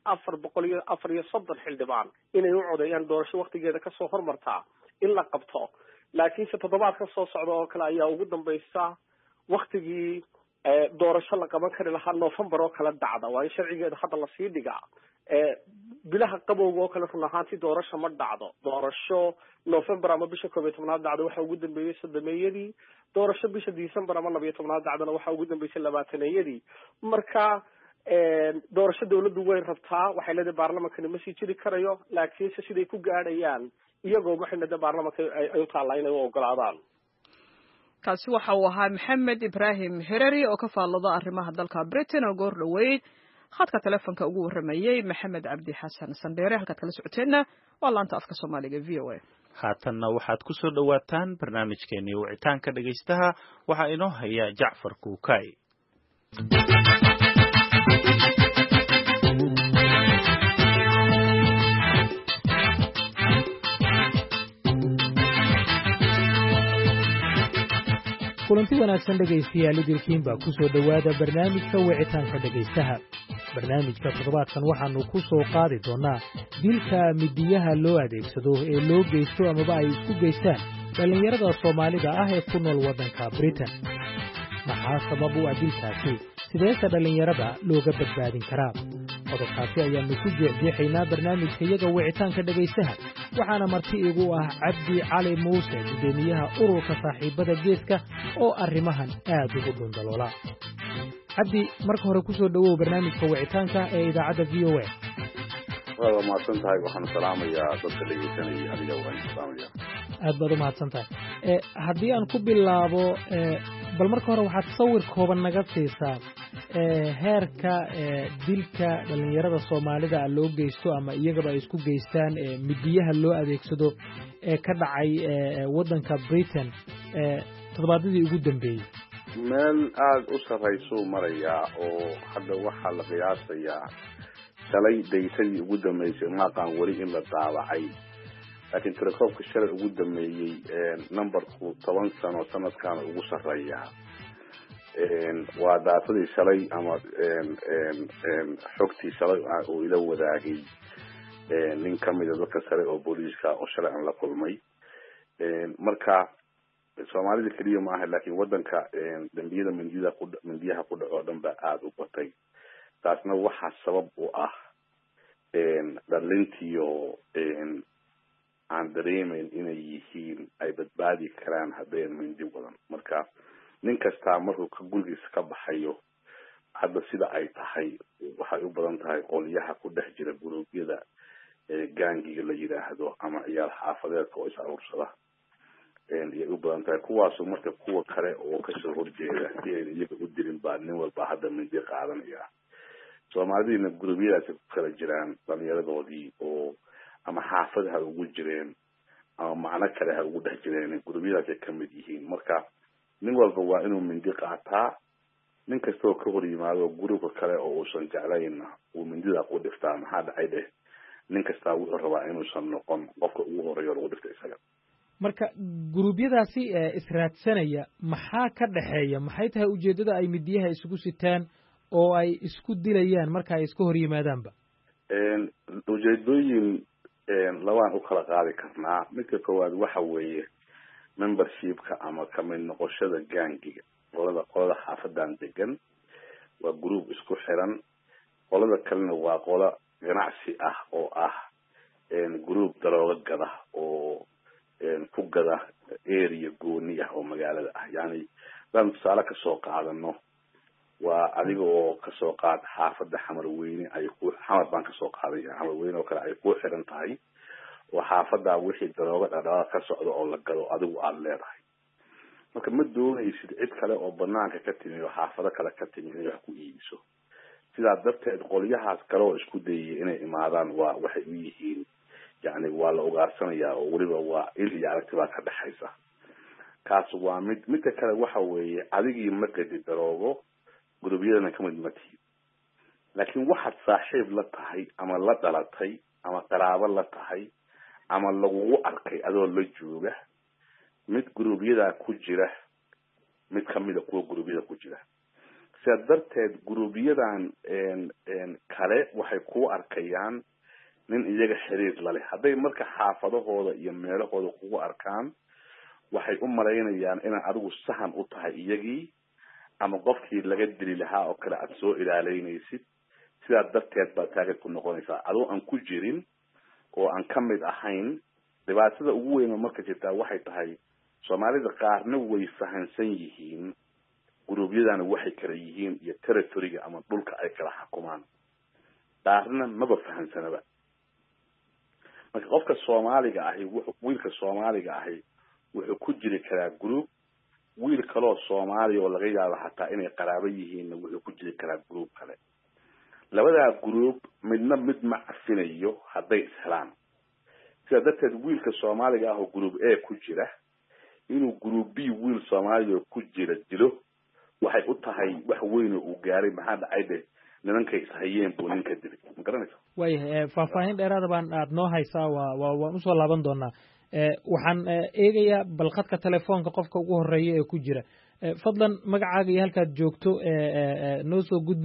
434 xildhibaan inay u codeeyaan doorasho waqtigeeda kasoo hormartaa in la qabto laakiinse toddobaadka soo socda oo kale ayaa ugu dambaysa waqtigii doorasho la qaban kari lahaa November oo kale dhacda waa in sharcigeeda hadda lasii dhigaa bilaha qabowga oo kale run ahaantii doorasho ma dhacdo doorasho November ama bisha 11aad dhacdo waxa ugu dambeeyay 3 doorasho bisha December ama 12aad dhacdana waxa ugu dambeysay 20 marka doorasho dawladdu way rabtaa waxay leedahay baarlamaanka ma sii jiri karayo laakiin siday ku gaadhayaan iyagoo waxay baarlamaanka ay u taalaa inay u ogolaadaan kaasi waxa uu ahaa Maxamed Ibrahim Herari oo ka faallada arrimaha dalka Britain oo goor dhaweyd khadka telefoonka ugu waramayay Maxamed Cabdi Xasan Sandheere halkaad kala socoteena waa laanta afka Soomaaliga VOA haatanna waxaad ku soo dhawaataan barnaamijkeennii wicitaanka dhagaystaha waxaa inoo haya Jacfar Kuukay kulanti wanaagsan dhegaystayaal idilkiin baa ku soo dhowaada barnaamijka wicitaanka dhegaystaha barnaamijka toddobaadkan waxaannu ku soo qaadi doonnaa dilka midiyaha loo adeegsado ee loo geysto amaba ay isku geystaan dhallinyarada soomaalida ah ee ku nool waddanka Britain. maxaa sabab u ah dilkaasi? sideese dhallinyarada looga badbaadin karaa? qodobkaasi ayaannu ku jeexjeexaynaa barnaamijka iyaga wicitaanka dhegaystaha, waxaana marti igu ah Cabdi Cali Muuse, guddoomiyaha ururka saaxiibada geeska oo arrimahan aad ugu dhundaloola. cabdi, marka hore ku soo dhawow barnaamijka wicitaanka ee idaacadda VOA. waa mahadsan tahay, waxaan salaamayaa dadka dhegeysanaya, adiga waan salaamayaa. aad baad u mahadsan tahay. haddii aan ku bilaabo, bal marka hore waxaad sawir kooban naga siisaa heerka dilka dhallinyarada soomaalida loo geysto ama iyagaba ay isku geystaan midiyaha loo adeegsado ee ka dhacay waddanka Britain toddobaadyadii ugu dambeeyey. meel aada u sarraysuu marayaa oo hadda waxaa la qiyaasayaa shalay daytadii ugu dambeysay maaqaan weli in la daabacay, laakiin tirakoobka shalay ugu dambeeyey numberku 10 sano sanadkaana ugu sarreeyaa. waa daatadii shalay ama xogtii shalay uu ila wadaagay nin ka mida dadka sare oo booliiska oo shalay aan la kulmay. marka soomaalida keliya maaha, laakiin waddanka dambiyada mindiyaha ku dhaco dhan baa aada u batay. taasna waxaa sabab u ah dhalintiyo aan dareemayn inay yihiin ay badbaadi karaan haddeen mindi wadan. marka nin kastaa markuu gurigiisa ka baxayo hadda sida ay tahay waxay u badan tahay qolyaha ku dhex jira guruubyada gaangiga la yidhaahdo ama ciyaal xaafadeedka oo is aruursada iyay u badan tahay. kuwaasu marka kuwa kale oo kasoo horjeeda si ayna iyaga u dirin baa nin walba hadda mindi qaadanaya. soomaalidiina guruubyadaasi ku kala jiraan dhalinyaradoodii oo ama xaafad ha ugu jireen ama macno kale ha ugu dhex jireen, guruubyadaasay ka mid yihiin. marka nin walba waa inuu mindi qaataa, nin kastoo ka hor yimaado gurubka kale oo uusan jeclayna uu mindida ku dhiftaa. maxaa dhacay dheh, nin kastaa wuxuu rabaa inuusan noqon qofka ugu horeeyo lagu dhifta isaga. marka guruubyadaasi israadsanaya maxaa ka dhaxeeya? maxay tahay ujeeddada ay midiyaha isugu sitaan oo ay isku dilayaan marka ay iska hor yimaadaanba? ujeedooyin labaan u kala qaadi karnaa. midka koowaad waxa weeye membershipka ama kamid noqoshada gaangiga. qolada xaafadan degan waa group isku xiran. qolada kalena waa qola ganacsi ah oo ah group darooga gada oo ku gada area gooni ah oo magaalada ah. yani daan tusaale ka soo qaadano, waa adiga oo ka soo qaad xaafada Xamarweyne ay ku xamar baan ka soo qaaday, Xamarweyne oo kale ay ku xiran tahay oo xaafada wixii darooga dhadhaaq ka socdo oo la gado adigu aad leedahay. marka ma doonaysid cid kale oo banaanka ka timi oo xaafado kale ka timi inay wax ku iibiso. sidaa darteed qolyahaas kale oo isku dayay inay imaadaan waa waxay u yihiin yani waa la ugaarsanaya oo weliba waa il iyo aragti baa ka dhaxaysa. kaas waa midka kale waxa weeye adigii ma gadi daroogo gurubyadana ka mid ma tihi, laakiin waxaad saaxiib la tahay ama la dhalatay ama qaraabo la tahay ama lagugu arkay adoo la jooga mid gurubyada ku jira, mid kamida kuwa gurubyada ku jira. sidaa darteed gurubyadan kale waxay ku arkayaan nin iyaga xiriir la leh. hadday marka xaafadahooda iyo meelahooda kugu arkaan waxay u malaynayaan inaad adigu sahan u tahay iyagii ama qofkii laga dili lahaa oo kale aad soo ilaaleynaysid. sidaa darteed baa taagad ku noqonaysaa adoo aan ku jirin oo aan ka mid ahayn. dhibaatada ugu weyn oo marka jirtaa waxay tahay soomaalida qaarna way fahansan yihiin guruubyadana waxay kala yihiin iyo territoryga ama dhulka ay kala xukumaan, qaarna maba fahansanaba. marka qofka Soomaaliga ahi wiilka Soomaaliga ahi wuxuu ku jiri karaa group, wiil kaloo Soomaali oo laga yaabo hataa inay qaraabo yihiin wuxuu ku jiri karaa group kale. labadaa group midna mid ma cafinayo hadday ishelaan. sidaa darteed wiilka Soomaaliga ah oo group A ku jira inuu group B wiil Soomaaliga ku jira dilo waxay u tahay wax weyn oo uu gaaray. maxaa dhacay nimankay ishayeen buu ninka dilay. ma garanaysa? waayahay faahfaahin dheeraada baan aad noo haysaa waan usoo laaban doonaa. waxaan eegayaa bal khadka telefoonka qofka ugu horeeya ee ku jira. fadlan magacaaga iyo halkaad joogto noo soo gudbi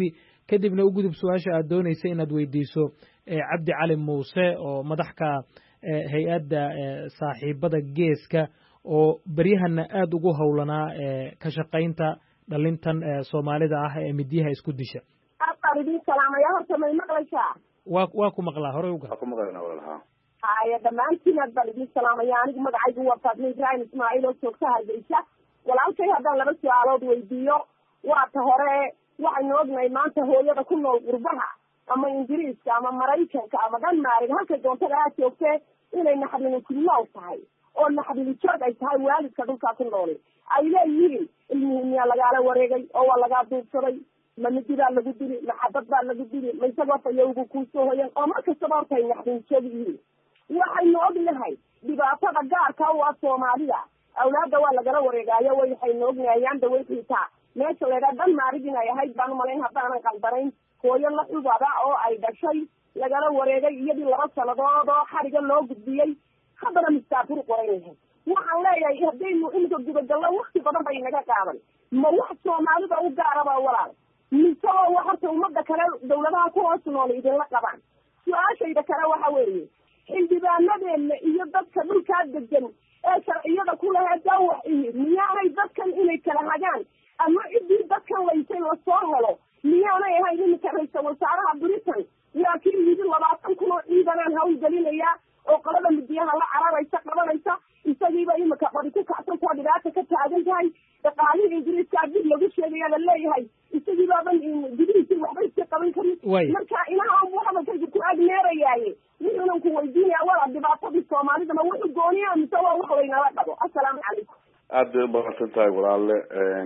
kadibna u gudub su-aasha aad doonaysa inaad weydiiso cabdi cali muuse oo madaxka hay-adda saaxiibada geeska oo beryahana aada ugu howlanaa ka shaqaynta dhalintan soomaalida ah ee midyaha isku disha. idin salaamaya horta may maqlaysaa? waa ku maqlaa horey uga ku maqlayna walaalaha. haya dhammaantiin aad baan idin salaamaya. anigu magacaygu waa Faatma Ibrahim Ismaaciil oo joogta Hargeysa. walaalkay haddaan laba su-aalood weydiiyo, waa ta hore waxaynu ognahay maanta hooyada ku nool qurbaha ama ingiriiska ama maraykanka ama dhanmaarig halkay doontada aad joogtee inay naxdinu kulnool tahay oo naxdinu joog ay tahay waalidka dhulkaa ku nooli ay leeyihiin ilmihii miyaa lagaala wareegay oo waa lagaa duubsaday, ma midi baa lagu dili, ma xabad baa lagu dili, ma isagoo fayowgu kuusoo hoyan oo mar kastaba horta ay naxdinu joog yihiin. waxaynu ognahay dhibaatada gaarka u ah Soomaalida, awlaadda waa lagala wareegaayo waxaynu ognahay yaanda way xiitaa meesha laydhaa dhanmaarig inay ahayd baan umalayn haddaanan qaldanayn hooyo la xubada oo ay dhashay lagala wareegay iyadii 2 sannadood oo xariga loo gudbiyey haddana mistaafur qoran yahay. waxaan leeyahay haddaynu imika gudagallo wakti badan bay naga qaadan, ma wax Soomaalida u gaaraba walaal mise waa horta ummadda kale dawladaha ku hoos nool idinla qabaan? su-aashayda kale waxa weeye xildhibaanadeena iyo dadka dhulkaa degan ee sharciyada ku lahayd wax miyaanay dadkan inay kala hagaan ama ciddii dadkan laysay lasoo helo miyaanay ahayn iminka ra-iisul wasaaraha Britain waa kii yidhi 20 kun oo ciidanaan hawlgelinaya oo qolada midiyaha la cararaysa qabanaysa, isagiiba imika qori ku kacsan kuwa dhibaata ka taagan tahay. dhaqaalihii ingiriiska dib lagu sheegaya la leeyahay isagiibaaban gudihiisii waxba iska qaban karin. marka inaha hadalkaygu ku agneerayaaye wuxuunan ku weydiinaya wala dhibaatadii Soomaalida ma wuxuu gooniyaa mise waa wax laynala dhabo? assalaamu calaykum. aad bay ubaaqsan tahay walaalle.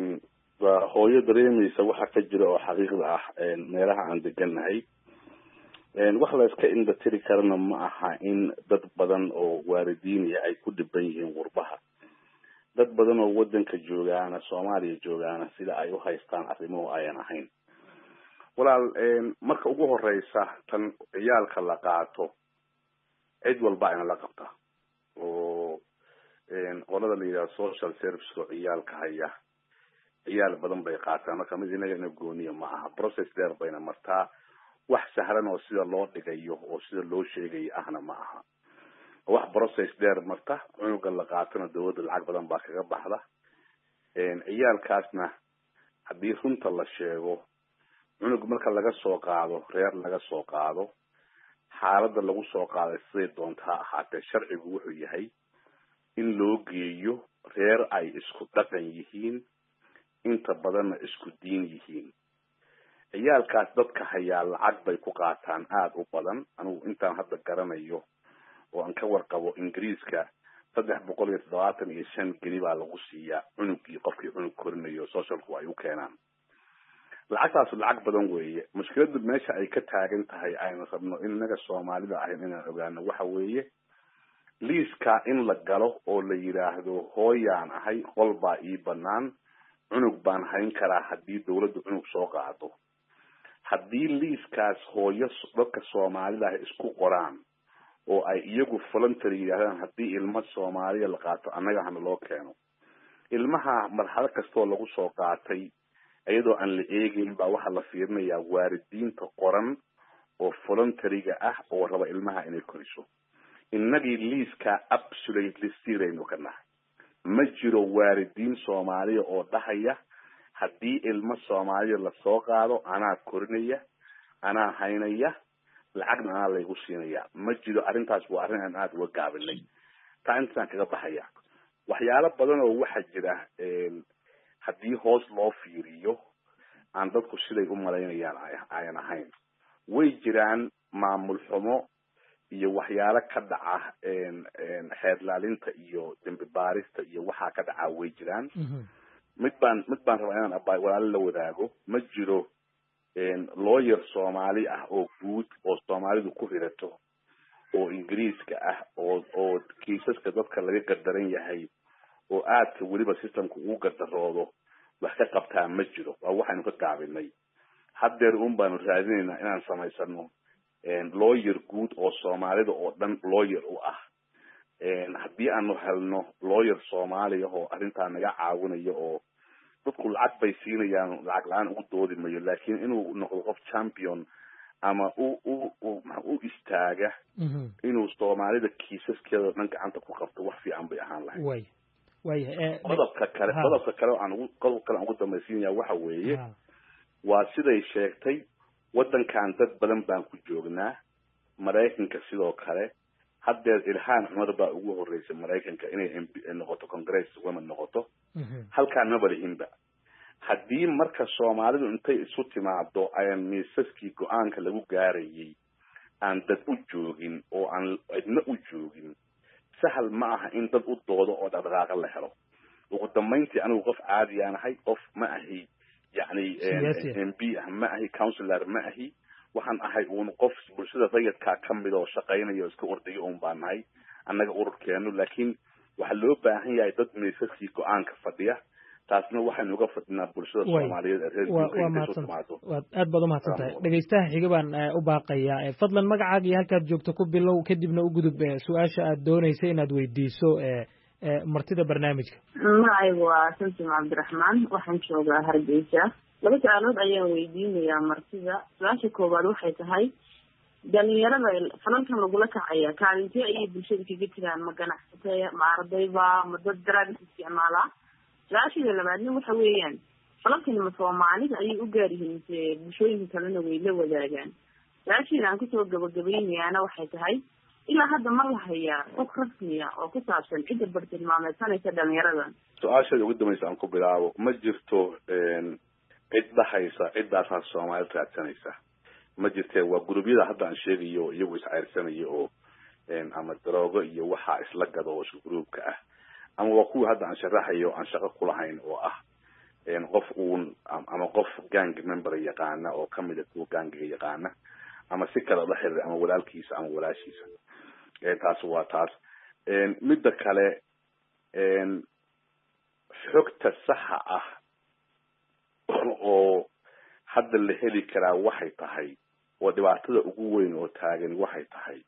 hooyo dareemaysa waxa ka jira oo xaqiiqda ah meelaha aan degannahay. wax la iska indhatiri karana ma aha in dad badan oo waalidiinaya ay ku dhiban yihiin qurbaha. dad badan oo wadanka joogaana Soomaaliya joogaana sida ay u haystaan arrimuhu ayan ahayn. walaal marka ugu horeysa tan ciyaalka la qaato cid walba in la qabta oo qolada la yiraahdo social service oo ciyaalka haya ciyaal badan bay qaataan marka mid inaga gooniya ma aha. process dheer bayna martaa, wax sahlan oo sida loo dhigayo oo sida loo sheegayo ahna ma aha. wax process dheer marta cunuga la qaatana dawladda lacag badan baa kaga baxda. ciyaalkaasna haddii runta la sheego cunug marka laga soo qaado reer laga soo qaado xaaladda lagu soo qaaday siday doonta ha ahaatee sharcigu wuxuu yahay in loo geeyo reer ay isku dhaqan yihiin inta badanna isku diin yihiin. ciyaalkaas dadka hayaa lacag bay ku qaataan aada u badan. anigu intaan hadda garanayo oo aan ka warqabo ingiriiska 375 geni baa lagu siiyaa cunugii qofkii cunug korinayo socialku ay u keenaan. lacagtaas lacag badan weeye. mushkiladu meesha ay ka taagan tahay aynu rabno in naga Soomaalida ahayn inaan ogaano waxa weeye liiska in la galo oo la yiraahdo hooyaan ahay qol baa ii banaan cunug baan hayn karaa haddii dawladdu cunug soo qaado. haddii liiskaas hooyo dadka Soomaalida isku qoraan oo ay iyagu voluntary yiraahdaan haddii ilmo Soomaaliya la qaato annaga hana loo keeno, ilmaha marxalad kastoo lagu soo qaatay iyadoo aan la eegin baa waxa la fiirinayaa waalidiinta qoran oo voluntary-ga ah oo raba ilmaha inay koriso. innagii liiska absolutely zero ka nahay. ma jiro waalidiin Soomaaliya oo dhahaya haddii ilmo Soomaaliya la soo qaado anaa korinaya anaa haynaya lacagna anaa laygu siinaya. ma jiro. arrintaas waa arrin aan aada uga gaabinay. taa intaan kaga baxaya waxyaalo badan oo waxa jira haddii hoos loo fiiriyo aan dadku siday u malaynayaan ayan ahayn. way jiraan maamul xumo iyo waxyaalo ka dhaca xeerlaalinta iyo dambi baarista iyo waxa ka dhaca way jiraan. mid baan rabaa inaan walaal la wadaago. ma jiro lawyer Soomaali ah oo guud oo Soomaalidu ku hirato oo ingiriiska ah oo kiisaska dadka laga gardaran yahay oo aadka weliba systemku uu gardaroodo wax ka qabtaa ma jiro. waa waxaanu ka gaabinay. haddeer baanu raadinaynaa inaan samaysano lawyer guud oo Soomaalida oo dhan lawyer u ah. haddii aanu helno lawyer Soomaali ah oo arrintaa naga caawinayo oo dadku lacag bay siinayaan lacag la-aan ugu doodi mayo laakiin inuu noqdo qof champion ama u istaaga inuu soomaalida kiisaskeeda dhan gacanta ku qabto wax fiican bay ahaan lahayd qodobka kale qodobka kale aan ugu dambaysiinaya waxa weeye waa siday sheegtay waddankan dad badan baan ku joognaa maraykanka sidoo kale haddeer ilhaan cumar baa ugu horreysay maraykanka inay noqoto congress women noqoto halkaan maba lihinba haddii marka soomaalidu intay isu timaado ayaan miisaskii go-aanka lagu gaarayay aan dad u joogin oo aan cidna u joogin sahal ma aha in dad u doodo oo dhaqdhaqaaqa la helo ugu dambayntii anigu qof caadi aan ahay qof ma ahi yacni mp ah ma ahi councilor ma ahi waxaan ahay uun qof bulshada rayidkaa ka mid oo shaqaynaya oo iska ordaya un baan nahay annaga ururkeenu laakiin waxaa loo baahan yahay dad miisaskii go-aanka fadhiya taasna waxaynu uga fadhinaa bulshada soomaaliyeed ee reer aad baad umahadsan tahay dhegaystaha xiga baan u baaqayaa fadlan magacaaga iyo halkaad joogto ku bilow kadibna u gudub su-aasha aad doonaysay inaad weydiiso martida barnaamijka. magacaygu waa samsom cabdiraxmaan waxaan joogaa hargeysa 2 su-aalood ayaan weydiinayaa martida. su-aasha koowaad waxay tahay dhalinyarada falalkan lagula kacaya kaalintee ayay bulshada kaga jiraan ma ganacsataya ma ardayba ma dad daraadis isticmaala. su-aashada labaadna waxa weeyaan falalkani ma soomaalida ayay u gaar yihiin mise bulshooyinka kalena way la wadaagaan. su-aashada aan kusoo gabagabaynayaana waxay tahay ilaa hadda ma la hayaa xog rasmiya oo ku saabsan cidda bartilmaameedsanaysa dhalinyaradan. su-aashada ugu dambaysa aan ku bilaabo ma jirto cid dhahaysa ciddaasaa soomaalida raadsanaysa ma jirtee waa gurubyada hadda aan sheegayo iyagu isceyrsanayo oo ama daroogo iyo waxaa isla gado oo isku gruubka ah ama waa kuwii hadda aan sharaxayo aan shaqo kulahayn oo ah qof uun ama qof gang member yaqaana oo kamida kuwa gangiga yaqaana ama si kale la xiriir ama walaalkiisa ama walaashiisa taas waa taas midda kale xogta saxa ah oo hadda la heli karaa waxay tahay oo dhibaatada ugu weyn oo taagan waxay tahay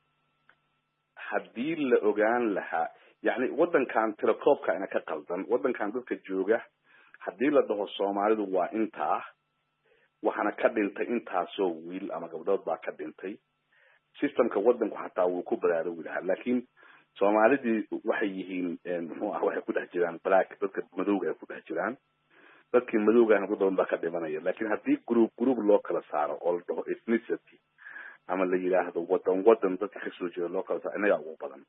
haddii la ogaan lahaa yacni waddankan telecoobka ina ka qaldan waddankan dadka jooga haddii la dhaho soomaalidu waa intaa waxaana ka dhintay intaasoo wiil ama gabdhood baa ka dhintay systemka waddanku xataa wuu ku baraarugi lahaa laakiin soomaalidii waxay yihiin muxuu ah waxay ku dhex jiraan black dadka madowga ay ku dhex jiraan dadkii madowgaana ku badan baa ka dhimanaya laakiin haddii group loo kala saaro oo la dhaho ethnicity ama la yidhaahdo waddan dadka kasoo jeeda loo kala saaro inagaa ugu badan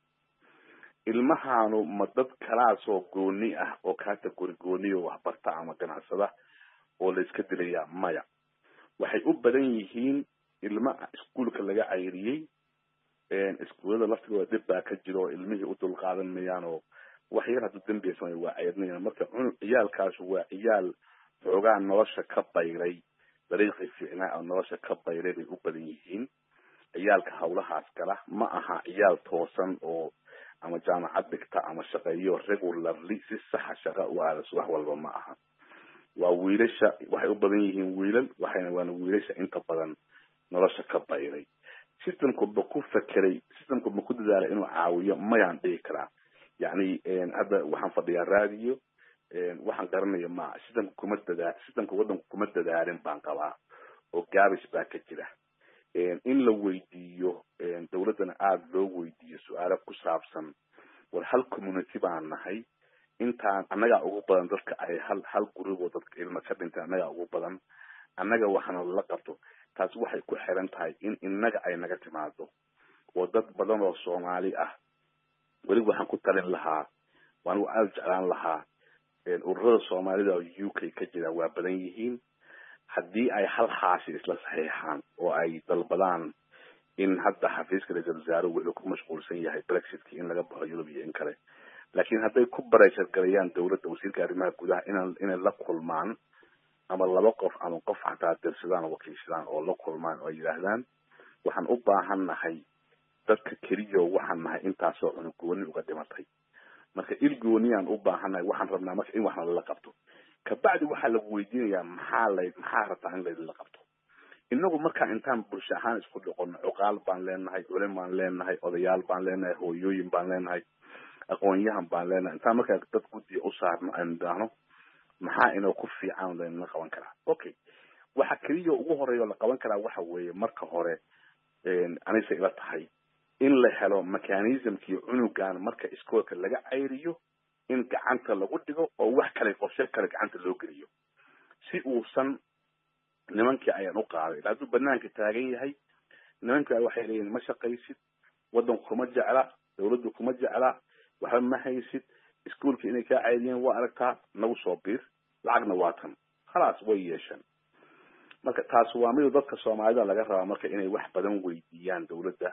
ilmahaanu ma dad kalaasoo gooni ah oo category gooni oo waxbarta ama ganacsada oo la iska dilayaa maya waxay u badan yihiin ilma iskuulka laga cayriyey iskuulada laftigooda dhib baa ka jiro oo ilmihii u dulqaadan mayaan oo wax yar hadduu dembiga sameeyo waa cayrnayaan marka ciyaalkaas waa ciyaal xoogaa nolosha ka bayray dariiqii fiicnaa oo nolosha ka bayray bay u badan yihiin ciyaalka hawlahaas gala ma aha ciyaal toosan oo ama jaamacad dhigta ama shaqeeyo regularly si saxa shaqa u aada subax walba ma aha waa wiilasha waxay u badan yihiin wiilal waana wiilasha inta badan nolosha ka bayray systemku ma ku fakeray systemku ma ku dadaalay inuu caawiyo mayaan dhihi karaa yacni hadda waxaan fadhiyaa raadiyo waxaan garanaya ma systemka waddanku kuma dadaalin baan qabaa oo gaabis baa ka jira in la weydiiyo dawladdana aada loo weydiiyo su-aalo ku saabsan war hal community baan nahay intaan annagaa ugu badan dadka ay hal group oo dadka ilma ka dhintay annagaa ugu badan annaga waxaana la qabto taas waxay ku xiran tahay in innaga ay naga timaado oo dad badan oo soomaali ah weliba waxaan ku talin lahaa waanigu aada jeclaan lahaa ururada soomaalida oo UK ka jira waa badan yihiin haddii ay hal xaashi isla saxiixaan oo ay dalbadaan in hadda xafiiska ra-iisul wasaare wuxuu ku mashquulsan yahay brexitka in laga baxo Yurub iyo in kale laakiin hadday ku barayshad galayaan dawladda wasiirka arrimaha gudaha inay la kulmaan ama laba qof ama qof xataa dirsadaan oo wakiishadaan oo la kulmaan oo ay yidhaahdaan waxaan u baahan nahay dadka keliyo waxaan nahay intaasoo cunugooni uga dhimatay marka ilgooniyaan u baahannahay waxaan rabnaa marka in waxna lala qabto kabacdi waxaa lagu weydiinayaa maxaa rabtaa in laydinla qabto inagu markaa intaan bulsho ahaan isku dhoqono cuqaal baan leenahay culim baan leenahay odayaal baan leenahay hooyooyin baan leenahay aqoon-yahan baan leenahay intaan markaa dad guddiga u saarno aynu idhaahno maxaa inoo ku fiican laynala qaban karaa. Okay, waxa keliya ugu horeeya la qaban karaa waxa weeye marka hore anise ila tahay in la helo mechanismkii cunugan marka iskoolka laga cayriyo in gacanta lagu dhigo oo wax kale qorshe kale gacanta loo geliyo si uusan nimankii ayaan u qaaday hadduu banaanka taagan yahay nimanka waxay leeyihiin ma shaqaysid wadanku kuma jecla dawladdu kuma jecla waxba ma haysid iskuulka inay ka caydiyeen waa aragtaa nagu soo biir lacagna waa tan khalaas way yeesheen. marka taas waa mid dadka Soomaalida laga rabaa marka inay wax badan weydiiyaan dawladda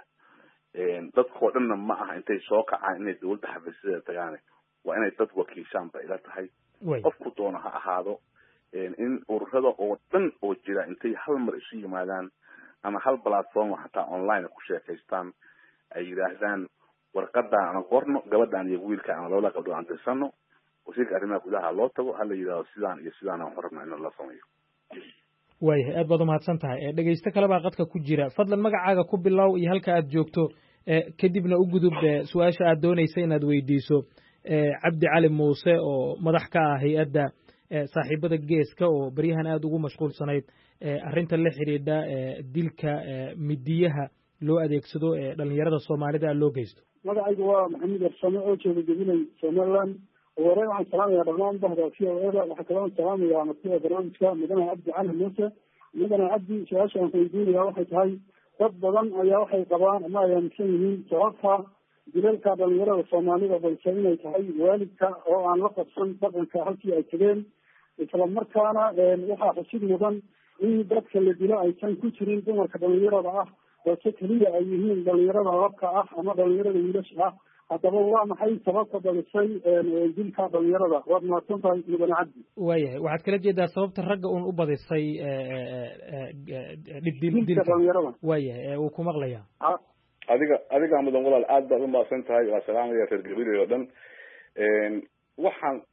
dadkoo dhanna ma aha intay soo kacaan inay dawladda xafiisyada tagaan waa inay dad wakiishaan ba ila tahay qofku doona ha ahaado in ururada oo dhan oo jira intay hal mar isu yimaadaan ama hal platform hataa online ku sheekaystaan ay yiraahdaan warqadan aan qorno gabadhan iyo wiilka aan loola qabdo aan tirsano wasiirka arrimaha gudaha loo tago hal la yiraahdo sidaan iyo sidaan aan hormarno in la sameeyo. waayahay aad baad u mahadsan tahay dhegeysto kale baa qadka ku jira fadlan magacaaga ku bilow iyo halka aad joogto kadibna u gudub su'aasha aad doonaysa inaad weydiiso Cabdi Cali Muuse oo madax ka ah hay'adda saaxiibada geeska oo baryahan aad ugu mashquulsanayd arrinta la xiriidha dilka midiyaha loo adeegsado dhalinyarada Soomaalida loo geysto. magacaygu waa Maxamed Arsame oo jooga Jubilee Somaliland wareen waxaan salaamayaa dhammaan bahda fiyoeeda waxaan kaloo salaamayaa martida barnaamijka mudane Cabdi Cali Muuse mudane Cabdi su'aasha aan weydiinayaa waxay tahay dad badan ayaa waxay qabaan ama ay aaminsan yihiin sababta dilalka dhalinyarada Soomaalida balse inay tahay waalidka oo aan la qabsan dhaqanka halkii ay tageen isla markaana waxaa xusid mudan in dadka la dilo aysan ku jirin dumarka dhalinyarada ah balse keliya ay yihiin dhalinyarada labka ah ama dhalinyarada wiilasha ah haddaba waa maxay sababta dhalisay dilka dhalinyarada waad mahadsan tahay mudane Cabdi. waayahay waxaad kala jeedaa sababta ragga uun u badisay dilka dhalinyarada. waayahay uu ku maqlayaa adiga mudan walaal aad baad u mahadsan tahay waa salaamaya reer Gabiley oo dhan waxaan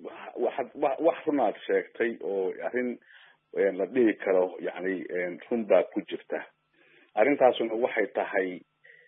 wax runaad sheegtay oo arrin la dhihi karo yani run baa ku jirta arrintaasuna waxay tahay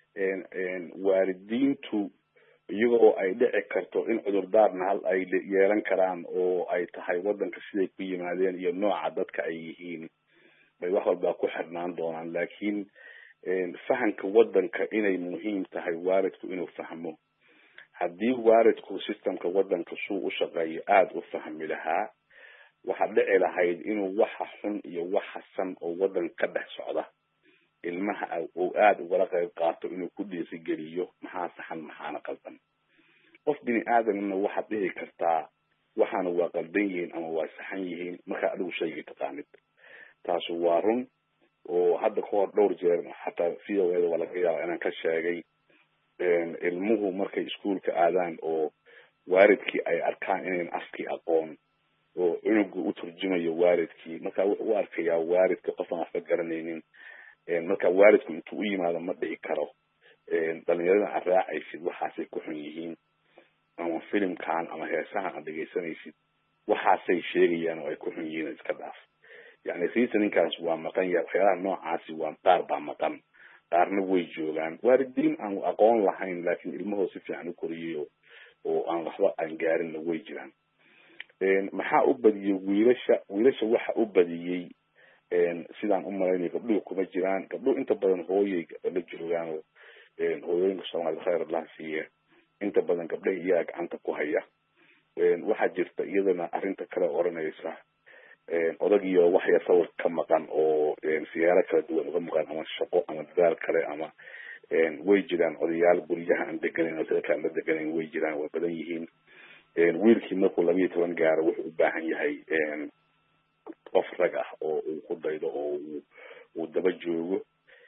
waalidiintu iyagoo ay dhici karto in cudurdaarna hal ay yeelan karaan oo ay tahay wadanka siday ku yimaadeen iyo nooca dadka ay yihiin bay wax walba ku xirnaan doonaan laakiin fahanka wadanka inay muhiim tahay waalidku inuu fahmo haddii waalidku systemka wadanka suu u shaqeeyo aada u fahmi lahaa waxaa dhici lahayd inuu waxa xun iyo waxa san oo wadanka ka dhex socda ilmaha uu aada ugala qayb qaato inuu ku dhiirigeliyo maxaa saxan maxaana qaldan qof bini aadamna waxaad dhihi kartaa waxaana waa qaldan yihiin ama waa saxan yihiin markaa adigu shaygii taqaanid taasu waa run oo hadda ka hor dhowr jeer xataa VOAda waa laga yaabaa inaan ka sheegay ilmuhu markay iskuulka aadaan oo waalidkii ay arkaan inayn afkii aqoon oo cunugu u turjumayo waalidkii markaa wuxuu u arkayaa waalidka qof aan waxba garanaynin marka waalidku intuu u yimaado ma dhici karo dhalinyarada aad raacaysid waxaasay ku xun yihiin ama filimkan ama heesahan aad dhegaysanaysid waxaasay sheegayaan oo ay ku xun yihiin iska dhaaf yani reasoningkaas waa maqan yahay waxyaalaha noocaasi waa qaar baa maqan qaarna way joogaan waalidiin aan aqoon lahayn laakiin ilmahooda si fiican u koriyayo oo aan waxba aan gaarinna way jiraan maxaa u badiyey wiilasha waxa u badiyey sidaan u malaynaya gabdhuhu kuma jiraan gabdhuhu inta badan hooyay la joogaan oo hooyooyinka Soomaalida khayr Allah siiya inta badan gabdhaha iyaga gacanta ku haya waxaa jirta iyadana arrinta kale oranaysa odagiyo waxya sawir ka maqan oo siyaaro kala duwan uga maqan ama shaqo ama dadaal kale ama way jiraan odayaal guryaha aan deganayn oo dadka aan la deganayn way jiraan waa badan yihiin wiilkii markuu 12 gaaro wuxuu u baahan yahay qof rag ah oo uu ku daydo oo uu daba joogo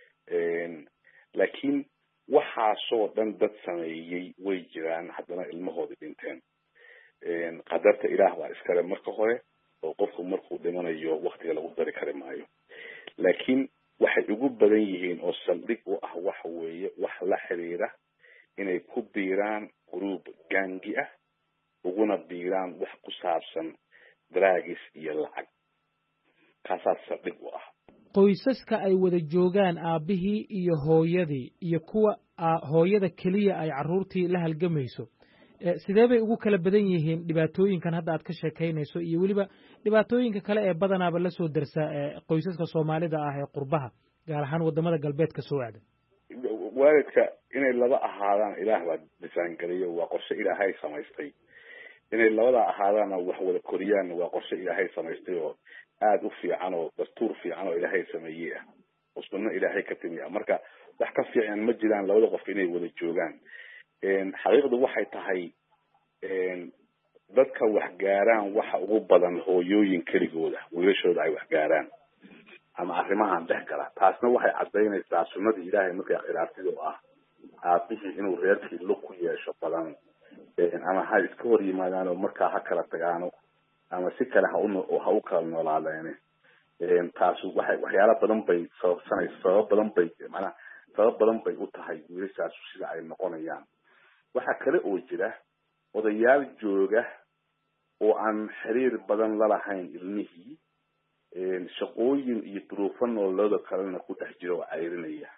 laakiin waxaasoo dhan dad sameeyey way jiraan haddana ilmahooda dhinteen qadarta ilaah baa iskale marka hore oo qofku markuu dhimanayo waqtiga lagu dari kari maayo laakiin waxay ugu badan yihiin oo saldhig u ah waxa weeye wax la xiriira inay ku biiraan group gangi ah uguna biiraan wax ku saabsan draagis iyo lacag kaasaa saldhig u ah qoysaska ay wada joogaan aabbihii iyo hooyadii iyo kuwa hooyada keliya ay carruurtii la halgamayso sidee bay ugu kala badan yihiin dhibaatooyinkan hadda aad ka sheekaynayso iyo weliba dhibaatooyinka kale ee badanaaba la soo darsa qoysaska soomaalida ah ee qurbaha gaar ahaan waddamada galbeedka soo aadan waalidka inay laba ahaadaan ilaah baa disaangeliyo waa qorshe ilaahay samaystay inay labada ahaadaanna wax wada koriyaan waa qorshe ilaahay samaystay oo aada u fiican oo dastuur fiican oo ilaahay sameeyey ah oo sunno ilaahay ka timi ah marka wax ka fiican ma jiraan labada qof inay wada joogaan xaqiiqdu waxay tahay dadka wax gaaraan waxa ugu badan hooyooyin keligooda wiilashooda ay wax gaaraan ama arrimahan dhex gala taasna waxay cadaynaysaa sunnadii ilaahay markay khilaaftid oo ah aabihii inuu reerkii lug ku yeesho badan ama ha iska hor yimaadaan oo markaa ha kala tagaano ama si kale ha u kala noolaadeene taasu waxyaala badan bay sababsanaysa sabab badan bay u tahay wiilashaasu sida ay noqonayaan waxaa kale oo jira odayaal jooga oo aan xiriir badan lalahayn ilmihii shaqooyin iyo duruufo nololooda kalena ku dhex jira oo cayrinaya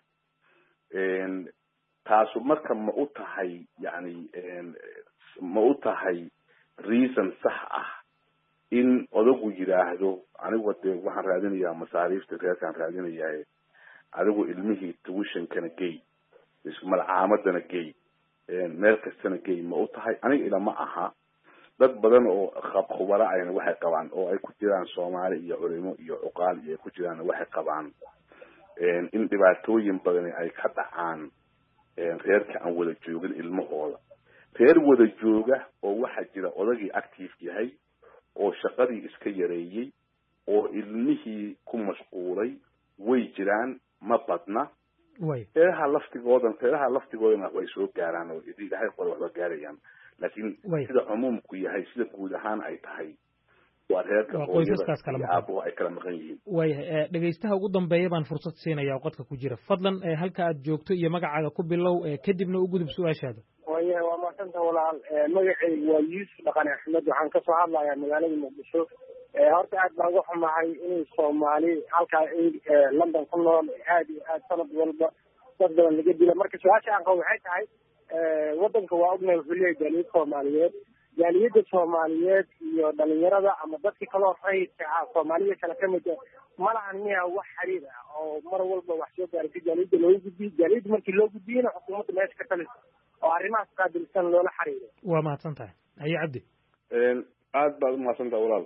taasu marka ma u tahay yani ma u tahay reason sax ah in odagu yidhaahdo anigu dee waxaan raadinayaa masaariifta reerkaan raadinayaa adigu ilmihii tuwishonkana gey malcaamadana gey meel kastana gey ma u tahay aniga ilama aha dad badan oo khubara ayna waxay qabaan oo ay ku jiraan soomaali iyo culimo iyo cuqaal iyo ku jiraan waxay qabaan in dhibaatooyin badani ay ka dhacaan reerka aan wada joogin ilmahooda reer wada jooga oo waxaa jira odagii active yahay oo shaqadii iska yareeyey oo ilmihii ku mashquulay way jiraan ma badna reeraha laftigoodana way soo gaaraan oo ilaahay qora waxba gaarayaan laakiin sida cumuumku yahay sida guud ahaan ay tahay waa reerka hooyada aabuhu ay kala maqan yihiin waayahay dhegaystaha ugu dambeeya baan fursad siinaya oo qodka ku jira fadlan halka aad joogto iyo magacaaga ku bilow kadibna u gudub su-aashaada waayahay waa maasanta walaal magacaygu waa yuusuf dhaqane axmed waxaan kasoo hadlayaa magaalada muqdisho horta aad baan uga xumahay inay soomaali halkaa london ku nool aad iyo aad sanad walba dad badan laga dila marka su-aasha aan qabo waxay tahay waddanka waa ognahay wuxuu leeyahay jaaliyad soomaaliyeed jaaliyadda soomaaliyeed iyo dhalinyarada ama dadkii kaloo rayidka ah soomaalida kale ka mid ma lahan miya wax xiriir ah oo mar walba wax soo gaaraysa jaaliyadda loogu gudbiyo jaaliyadda markii loo gudbiyena xukuumadda meesha ka talisa oo arrimahaas qaabilsan loola xiriiro waa mahadsan tahay haye cabdi aad baad umahadsan tahay walaal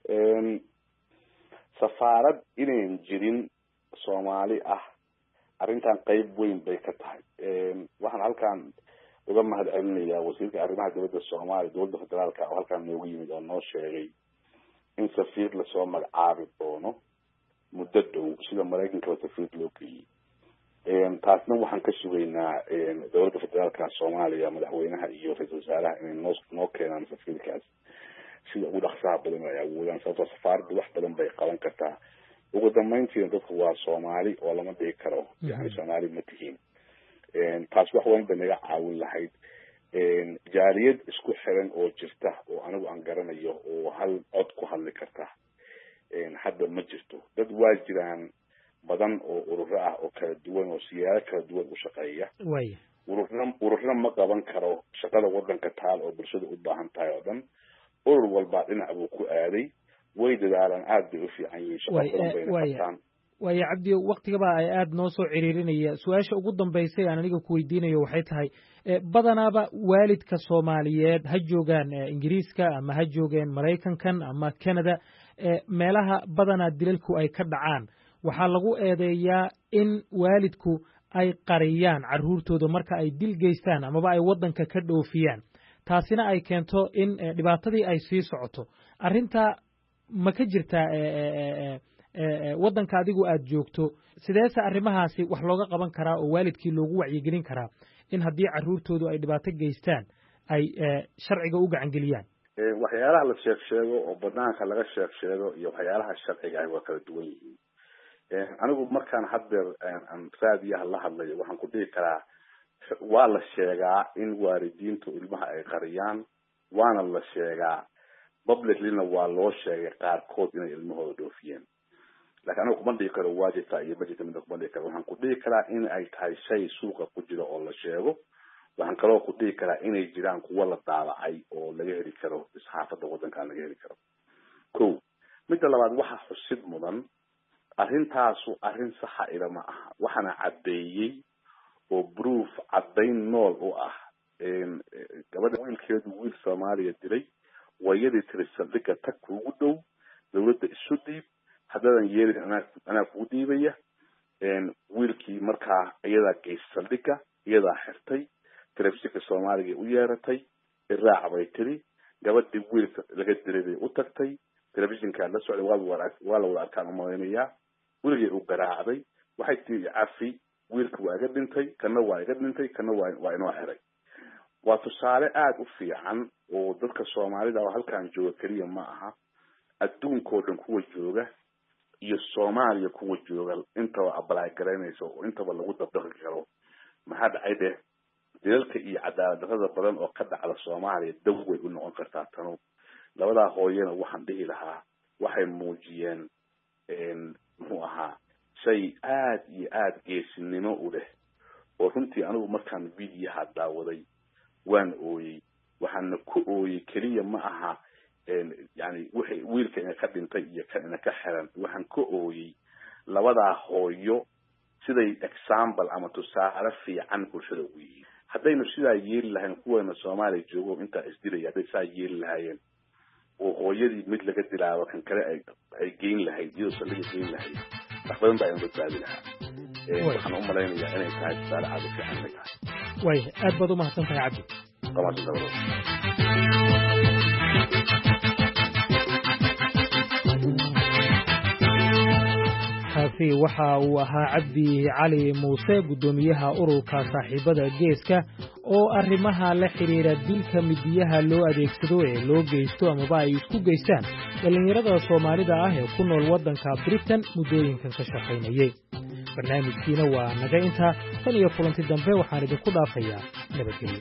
safaarad inayn jirin soomaali ah arrintan qayb weyn bay ka tahay waxaan halkan uga mahad celinayaa wasiirka arrimaha dowladda soomaaliya dowladda federaalka oo halkaan noogu yimid oo noo sheegay in safiir lasoo magacaabi doono muddo dhow sida maraykankaba safiir loo geeyey taasna waxaan ka sugaynaa dowladda federaalka soomaaliya madaxweynaha iyo ra-iisul wasaaraha inay noo keenaan safiirkaas sida ugu dhaqsaha badan ay awoodaan sababtoo safaaradda wax badan bay qaban kartaa ugu dambeyntiina dadku waa soomaali oo lama dhigi karo yani soomaali ma tihiin taas wax weyn bay naga caawin lahayd jaaliyad isku xiran oo jirta oo anigu aan garanayo oo hal cod ku hadli karta hadda ma jirto dad waa jiraan badan oo ururo ah oo kala duwan oo siyaalo kala duwan u shaqeeya ururna ma qaban karo shaqada waddanka taal oo bulshada u baahan tahay oo dhan urur walbaa dhinac buu ku aaday way dadaalaan aad bay u fiican yihiin shaqo badan bayna qabtaan waayo cabdi waktigaba ay aada noo soo ciriirinaya su-aasha ugu dambaysay aan aniga ku weydiinayo waxay tahay badanaaba waalidka soomaaliyeed ha joogaan ingiriiska ama ha joogeen maraykankan ama canada meelaha badanaa dilalku ay ka dhacaan waxaa lagu eedeeyaa in waalidku ay qariyaan carruurtooda marka ay dil geystaan amaba ay waddanka ka dhoofiyaan taasina ay keento in dhibaatadii ay sii socoto arrintaa ma ka jirtaa waddanka adigu aad joogto sideese arrimahaasi wax looga qaban karaa oo waalidkii loogu wacyigelin karaa in haddii carruurtoodu ay dhibaato geystaan ay sharciga u gacangeliyaan waxyaalaha la sheego oo banaanka laga sheego iyo waxyaalaha sharciga ah waa kala duwan yihiin anigu markaan haddeer raadiyaha la hadlayo waxaan ku dhihi karaa waa la sheegaa in waalidiintu ilmaha ay qariyaan waana la sheegaa publiclyna waa loo sheegay qaarkood inay ilmahooda dhoofiyeen laakiin anigu kuma dhihi karo waajibta iyo majirta midna kuma dhihi karo waxaan ku dhihi karaa in ay tahay shay suuqa ku jira oo la sheego waxaan kaloo ku dhihi karaa inay jiraan kuwa la daabacay oo laga heli karo isxaafadda waddankan laga heli karo. Kow, midda labaad waxaa xusid mudan arrintaasu arrin saxa ila ma aha, waxaana caddeeyey oo proof caddayn nool u ah gabadha wiilkeedu wiil Soomaaliya dilay wayadii tiri saldhigga tag kuugu dhow dawladda isu dhiib haddadan yeelin anaa kugu dhiibaya wiilkii markaa iyadaa geysay saldhigga iyadaa xirtay telefishinka Soomaaliga u yeeratay iraac bay tiri gabadhii wiilka laga dilay bay u tagtay telefishinka la socday waa la wada arkaan u malaynayaa wiilkii uu garaacday waxay tiri cafi wiilka waa iga dhintay kana waa iga dhintay kana waa inoo xiray. waa tusaale aad u fiican oo dadka Soomaalida oo halkaan jooga kaliya ma aha adduunkoo dhan kuwa jooga iyo Soomaaliya kuwa jooga intaba apply garanayso oo intaba lagu dabdaqi karo maxaa dhacay dilalka iyo cadaalad darrada badan oo ka dhacda Soomaaliya daw way u noqon kartaa tano. labadaa hooyana waxaan dhihi lahaa waxay muujiyeen muxuu ahaa shay aad iyo aad geesinimo u leh oo runtii anigu markaan videoha daawaday waan ooyey waxaana ku ooyey kaliya ma aha yani wixii wiilka ina ka dhintay iyo ina ka xiran waxaan ku ooyey labadaa hooyo siday example ama tusaale fiican bulshada ugu yihiin. haddaynu sidaa yeeli lahayn kuweena Soomaaliya joogo intaa isdilaya hadday saa yeeli lahaayeen oo hooyadii mid laga dilaabo kan kale ay geyn lahayd iyadoo saldhigga geyn lahayd wax badan baa ina badbaadi lahaa. waxaan u malaynayaa inay tahay tusaale aad u fiican ay tahay. way aad baad u mahadsan tahay cabdi. kaasi waxa uu ahaa Cabdi Cali Muuse gudoomiyaha ururka saaxiibada geeska oo arrimaha la xiriira dilka midiyaha loo adeegsado ee loo geysto amaba ay isku geystaan dhalinyarada Soomaalida ah ee ku nool waddanka Britain muddooyinkan ka shaqaynayay. barnaamijkiina waa naga inta tan iyo kulanti dambe waxaan idinku dhaafayaa nabadgelyo.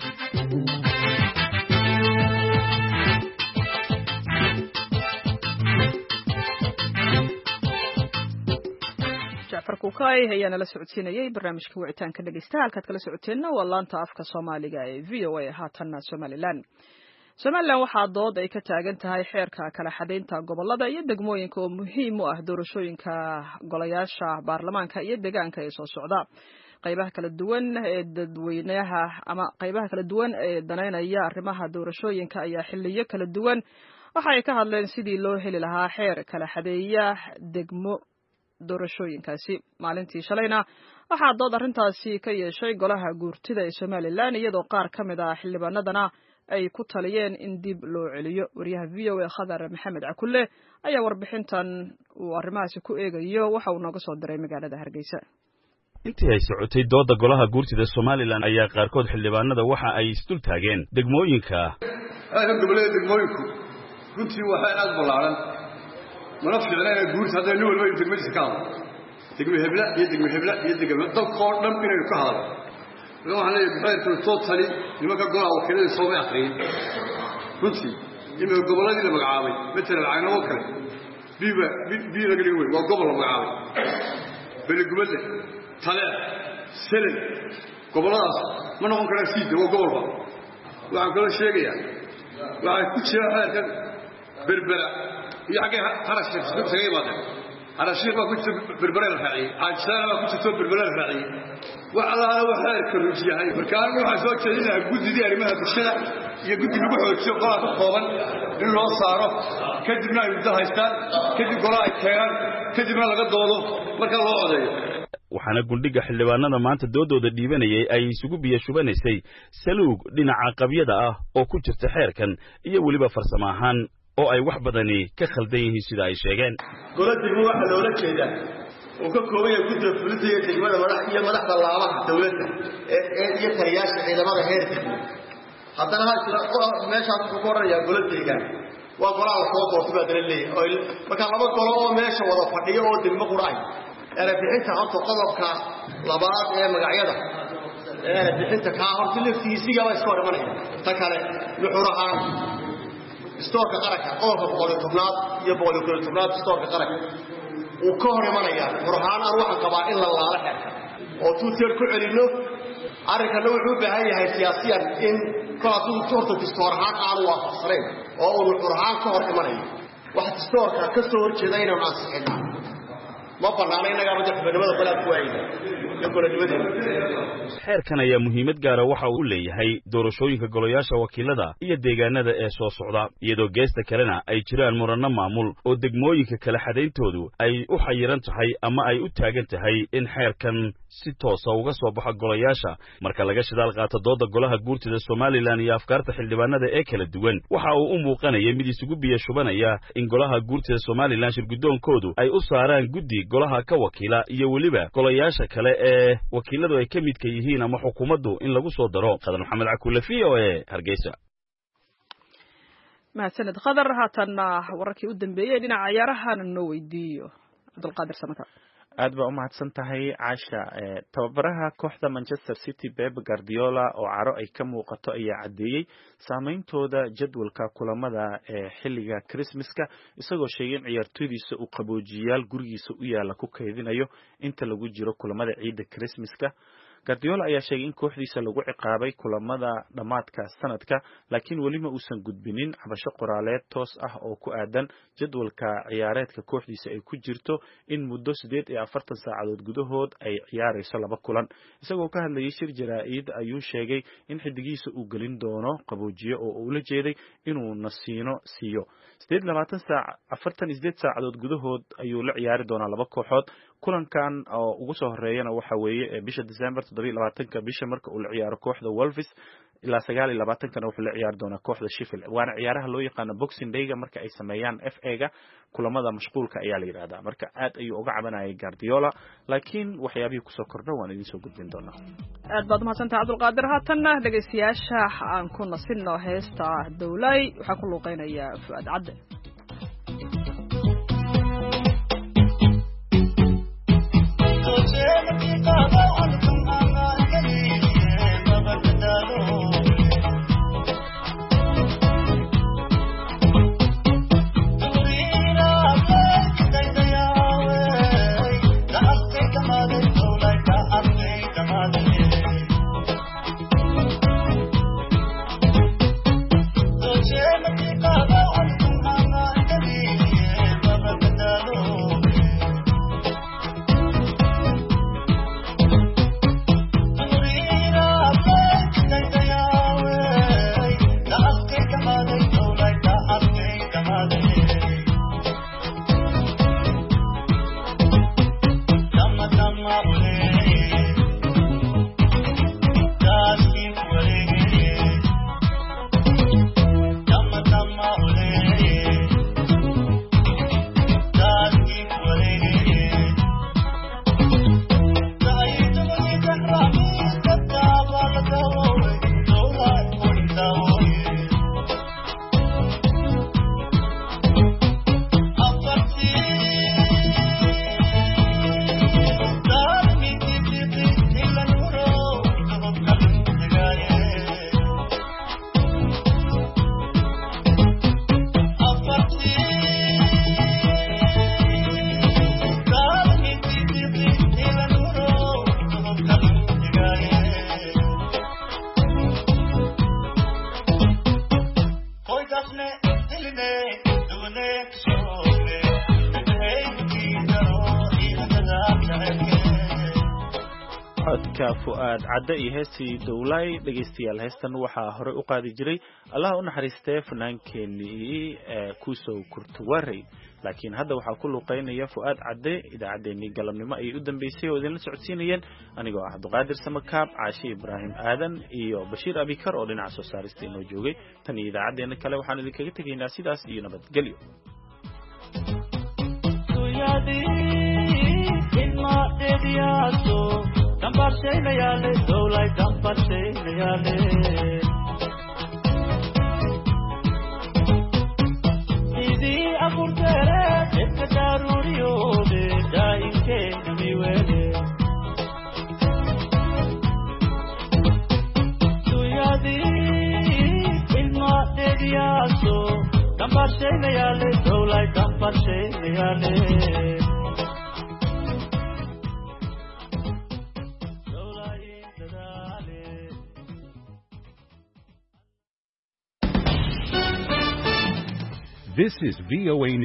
farkuukay ayaana la socodsiinayay barnaamijka wicitaanka dhegeystaha halkaad kala socoteenna waa laanta afka Soomaaliga ee VOA haatanna Somaliland waxaa dood ay ka taagan tahay xeerka kala xadeynta gobolada iyo degmooyinka oo muhiim u ah doorashooyinka golayaasha baarlamaanka iyo deegaanka ee soo socda. qaybaha kala duwan ee dadweynaha ama qaybaha kala duwan ee daneynaya arrimaha doorashooyinka ayaa xilliyo kala duwan waxa ay ka hadleen sidii loo heli lahaa xeer kala xadeeya degmo doorashooyinkaasi. maalintii shalayna waxaa dood arrintaasi ka yeeshay golaha guurtida ee Somaliland iyadoo qaar ka mid ah xildhibaanadana ay ku taliyeen in dib loo celiyo. wariyaha VOA Khadar Maxamed Cakulle ayaa warbixintan uu arrimahaasi ku eegayo waxa uu nooga soo diray magaalada Hargeysa. intii ay socotay dooda golaha guurtida Somaliland ayaa qaarkood xildhibaanada waxa ay isdul taageen degmooyinka gobolada degmooyinku runtii waxa aad balaaran mana fiicnaa guurta hadda nin walba degmadiisa ka hadlo degmo hebla iyo degmo dalkoo dhan inaynu ka hadlo waxaan leeyahay xeerku totally nimanka golaha wakiilada soo ma aqriin runtii inuu goboladii la magacaabay mesela Caynabo kale biiba laga dhigay waa gobol la magacaabay belegubada tale selen goboladaas ma noqon karaan siida waa gobolba waxaan kala sheegayaa waxay ku jira xeerkan berbera iyo xagee qarashka tagay baad arashii ma ku berbera raacay ajsana ma ku jirto berbera raacay waxa la xeerka rujiyahay markaan waxa soo jeedinaa guddiga arrimaha bulshada iyo guddiga lagu xoojiyo golaha ka kooban in loo saaro kadibna ay muddo haystaan kadib golaha ay keenaan kadibna laga doodo marka loo odeeyo. waxaana gundhiga xildhibaanada maanta doodooda dhiibanayay ay isugu biyo shubanaysay saluug dhinaca qabyada ah oo ku jirta xeerkan iyo weliba farsamo ahaan oo ay wax badani ka khaldan yihiin sida ay sheegeen. goladiibu waxa loola jeedaa oo ka kooban yahay guddiga fulinta iyo degmada madaxda laabaha dawladda iyo taliyaasha ciidamada heerka haddana meeshaas ku koraya goladiiga waa golaha soo doortay baa leeyahay marka laba golo oo meesha wada fadhiyo oo degmo quraay bixinta horta qodobka labaad ee magacyada bixinta ka horta laftiisiga waa iska hormanaya ta kale nuxurahaan istoorka qaranka qodobka 110 iyo 110 istoorka qaranka uu ka hormanaya nuxurahaan aan waxa qabaa in la laala xirka oo tuuteer ku celino arrinkana wuxuu u baahan yahay siyaasiyan in kolaasuu horta distoor ahaan aanu waafaqsanayn oo uu nuxur ahaan ka hor imanayo wax distoorka ka soo horjeeda inaynu ansixinaa ma bannaana innagaa madaxbanimada balaa ku waayna iyo golonimadeeda xeerkan ayaa muhiimad gaara waxa uu leeyahay doorashooyinka golayaasha wakiilada iyo deegaanada ee soo socda iyadoo geesta kalena ay jiraan muranno maamul oo degmooyinka kala xadayntoodu ay u xayiran tahay ama ay u taagan tahay in xeerkan si toosa uga soo baxo golayaasha marka laga shidaal qaato dooda golaha guurtida Somaliland iyo afkaarta xildhibaanada ee kala duwan waxa uu u muuqanaya mid isugu biyo shubanaya in golaha guurtida Somaliland shirgudoonkoodu ay u saaraan guddi golaha ka wakiila iyo waliba golayaasha kale ee wakiiladu ay ka midka yihiin ama xukuumaddu in lagu soo daro Qadar Maxamed Cakuule VOA Hargeysa mahadsanid Qadar haatanna wararkii u dambeeyay dhinaca ciyaarahan noo weydiiyo Abdulqaadir Samata aad baa u mahadsan tahay Caasha tababaraha kooxda Manchester City Pep Guardiola oo caro ay ka muuqato ayaa cadeeyay saameyntooda jadwalka kulamada ee xilliga Christmaska isagoo sheegay in ciyaartoydiisa uu qaboojiyaal gurigiisa u yaala ku kaydinayo inta lagu jiro kulamada ciida Christmaska Guardiola ayaa sheegay in kooxdiisa lagu ciqaabay kulamada dhamaadka sanadka laakiin wali ma uusan gudbinin cabasho qoraaleed toos ah oo ku aadan jadwalka ciyaareedka kooxdiisa ay ku jirto in muddo 48 saacadood gudahood ay ciyaarayso laba kulan isagoo ka hadlayay shir jaraa'id ayuu sheegay in xidigiisa uu gelin doono qaboojiye oo uu la jeeday inuu nasiino siiyo 48 saacadood gudahood ayuu la ciyaari doonaa laba kooxood kulankan oo ugu soo horeeyana waxa weeye bisha December 27 bisha marka uu la ciyaaro kooxda Wolves ilaa 29 wuxuu la ciyaari doonaa kooxda Sheffield waana ciyaaraha loo yaqaan Boxing Day marka ay sameeyaan FA-ga kulamada mashquulka ayaa la yiraahdaa marka aad ayuu uga cabanayay Guardiola laakiin waxyaabihii ku soo kordha waan idin soo gudbin doonaa aad baad mahadsantahay Abdulqaadir haatanna dhageystayaasha aan ku nasino heesta Dawlay waxa ku luuqeynaya Fuad Cadde Fuad Cadde iyo heestii Dawlay dhageystayaal heestan waxaa hore u qaadi jiray Allah u naxariistay fanaankeennii Kusow Kurtuwaarey laakiin hadda waxaa ku luuqeynaya Fuad Cadde idaacadeennii galabnimo ay u dambeysay oo idinla socodsiinayeen anigoo ah Abdulqaadir Samakaab Caashi Ibraahim Aadan iyo Bashiir Abikar oo dhinaca soo saarista inoo joogay tan iyo idaacadeena kale waxaan idinkaga tegaynaa sidaas iyo nabadgelyo Dambarshaylayale, Dawlay dambarshaylayale. Sidii abuurteere, dadka daruuriyoode, daa'imkeena miwele. Suyadii ilmaadheediyaaso, dambarshaylayale, Dawlay dambarshaylayale. This is VOA News.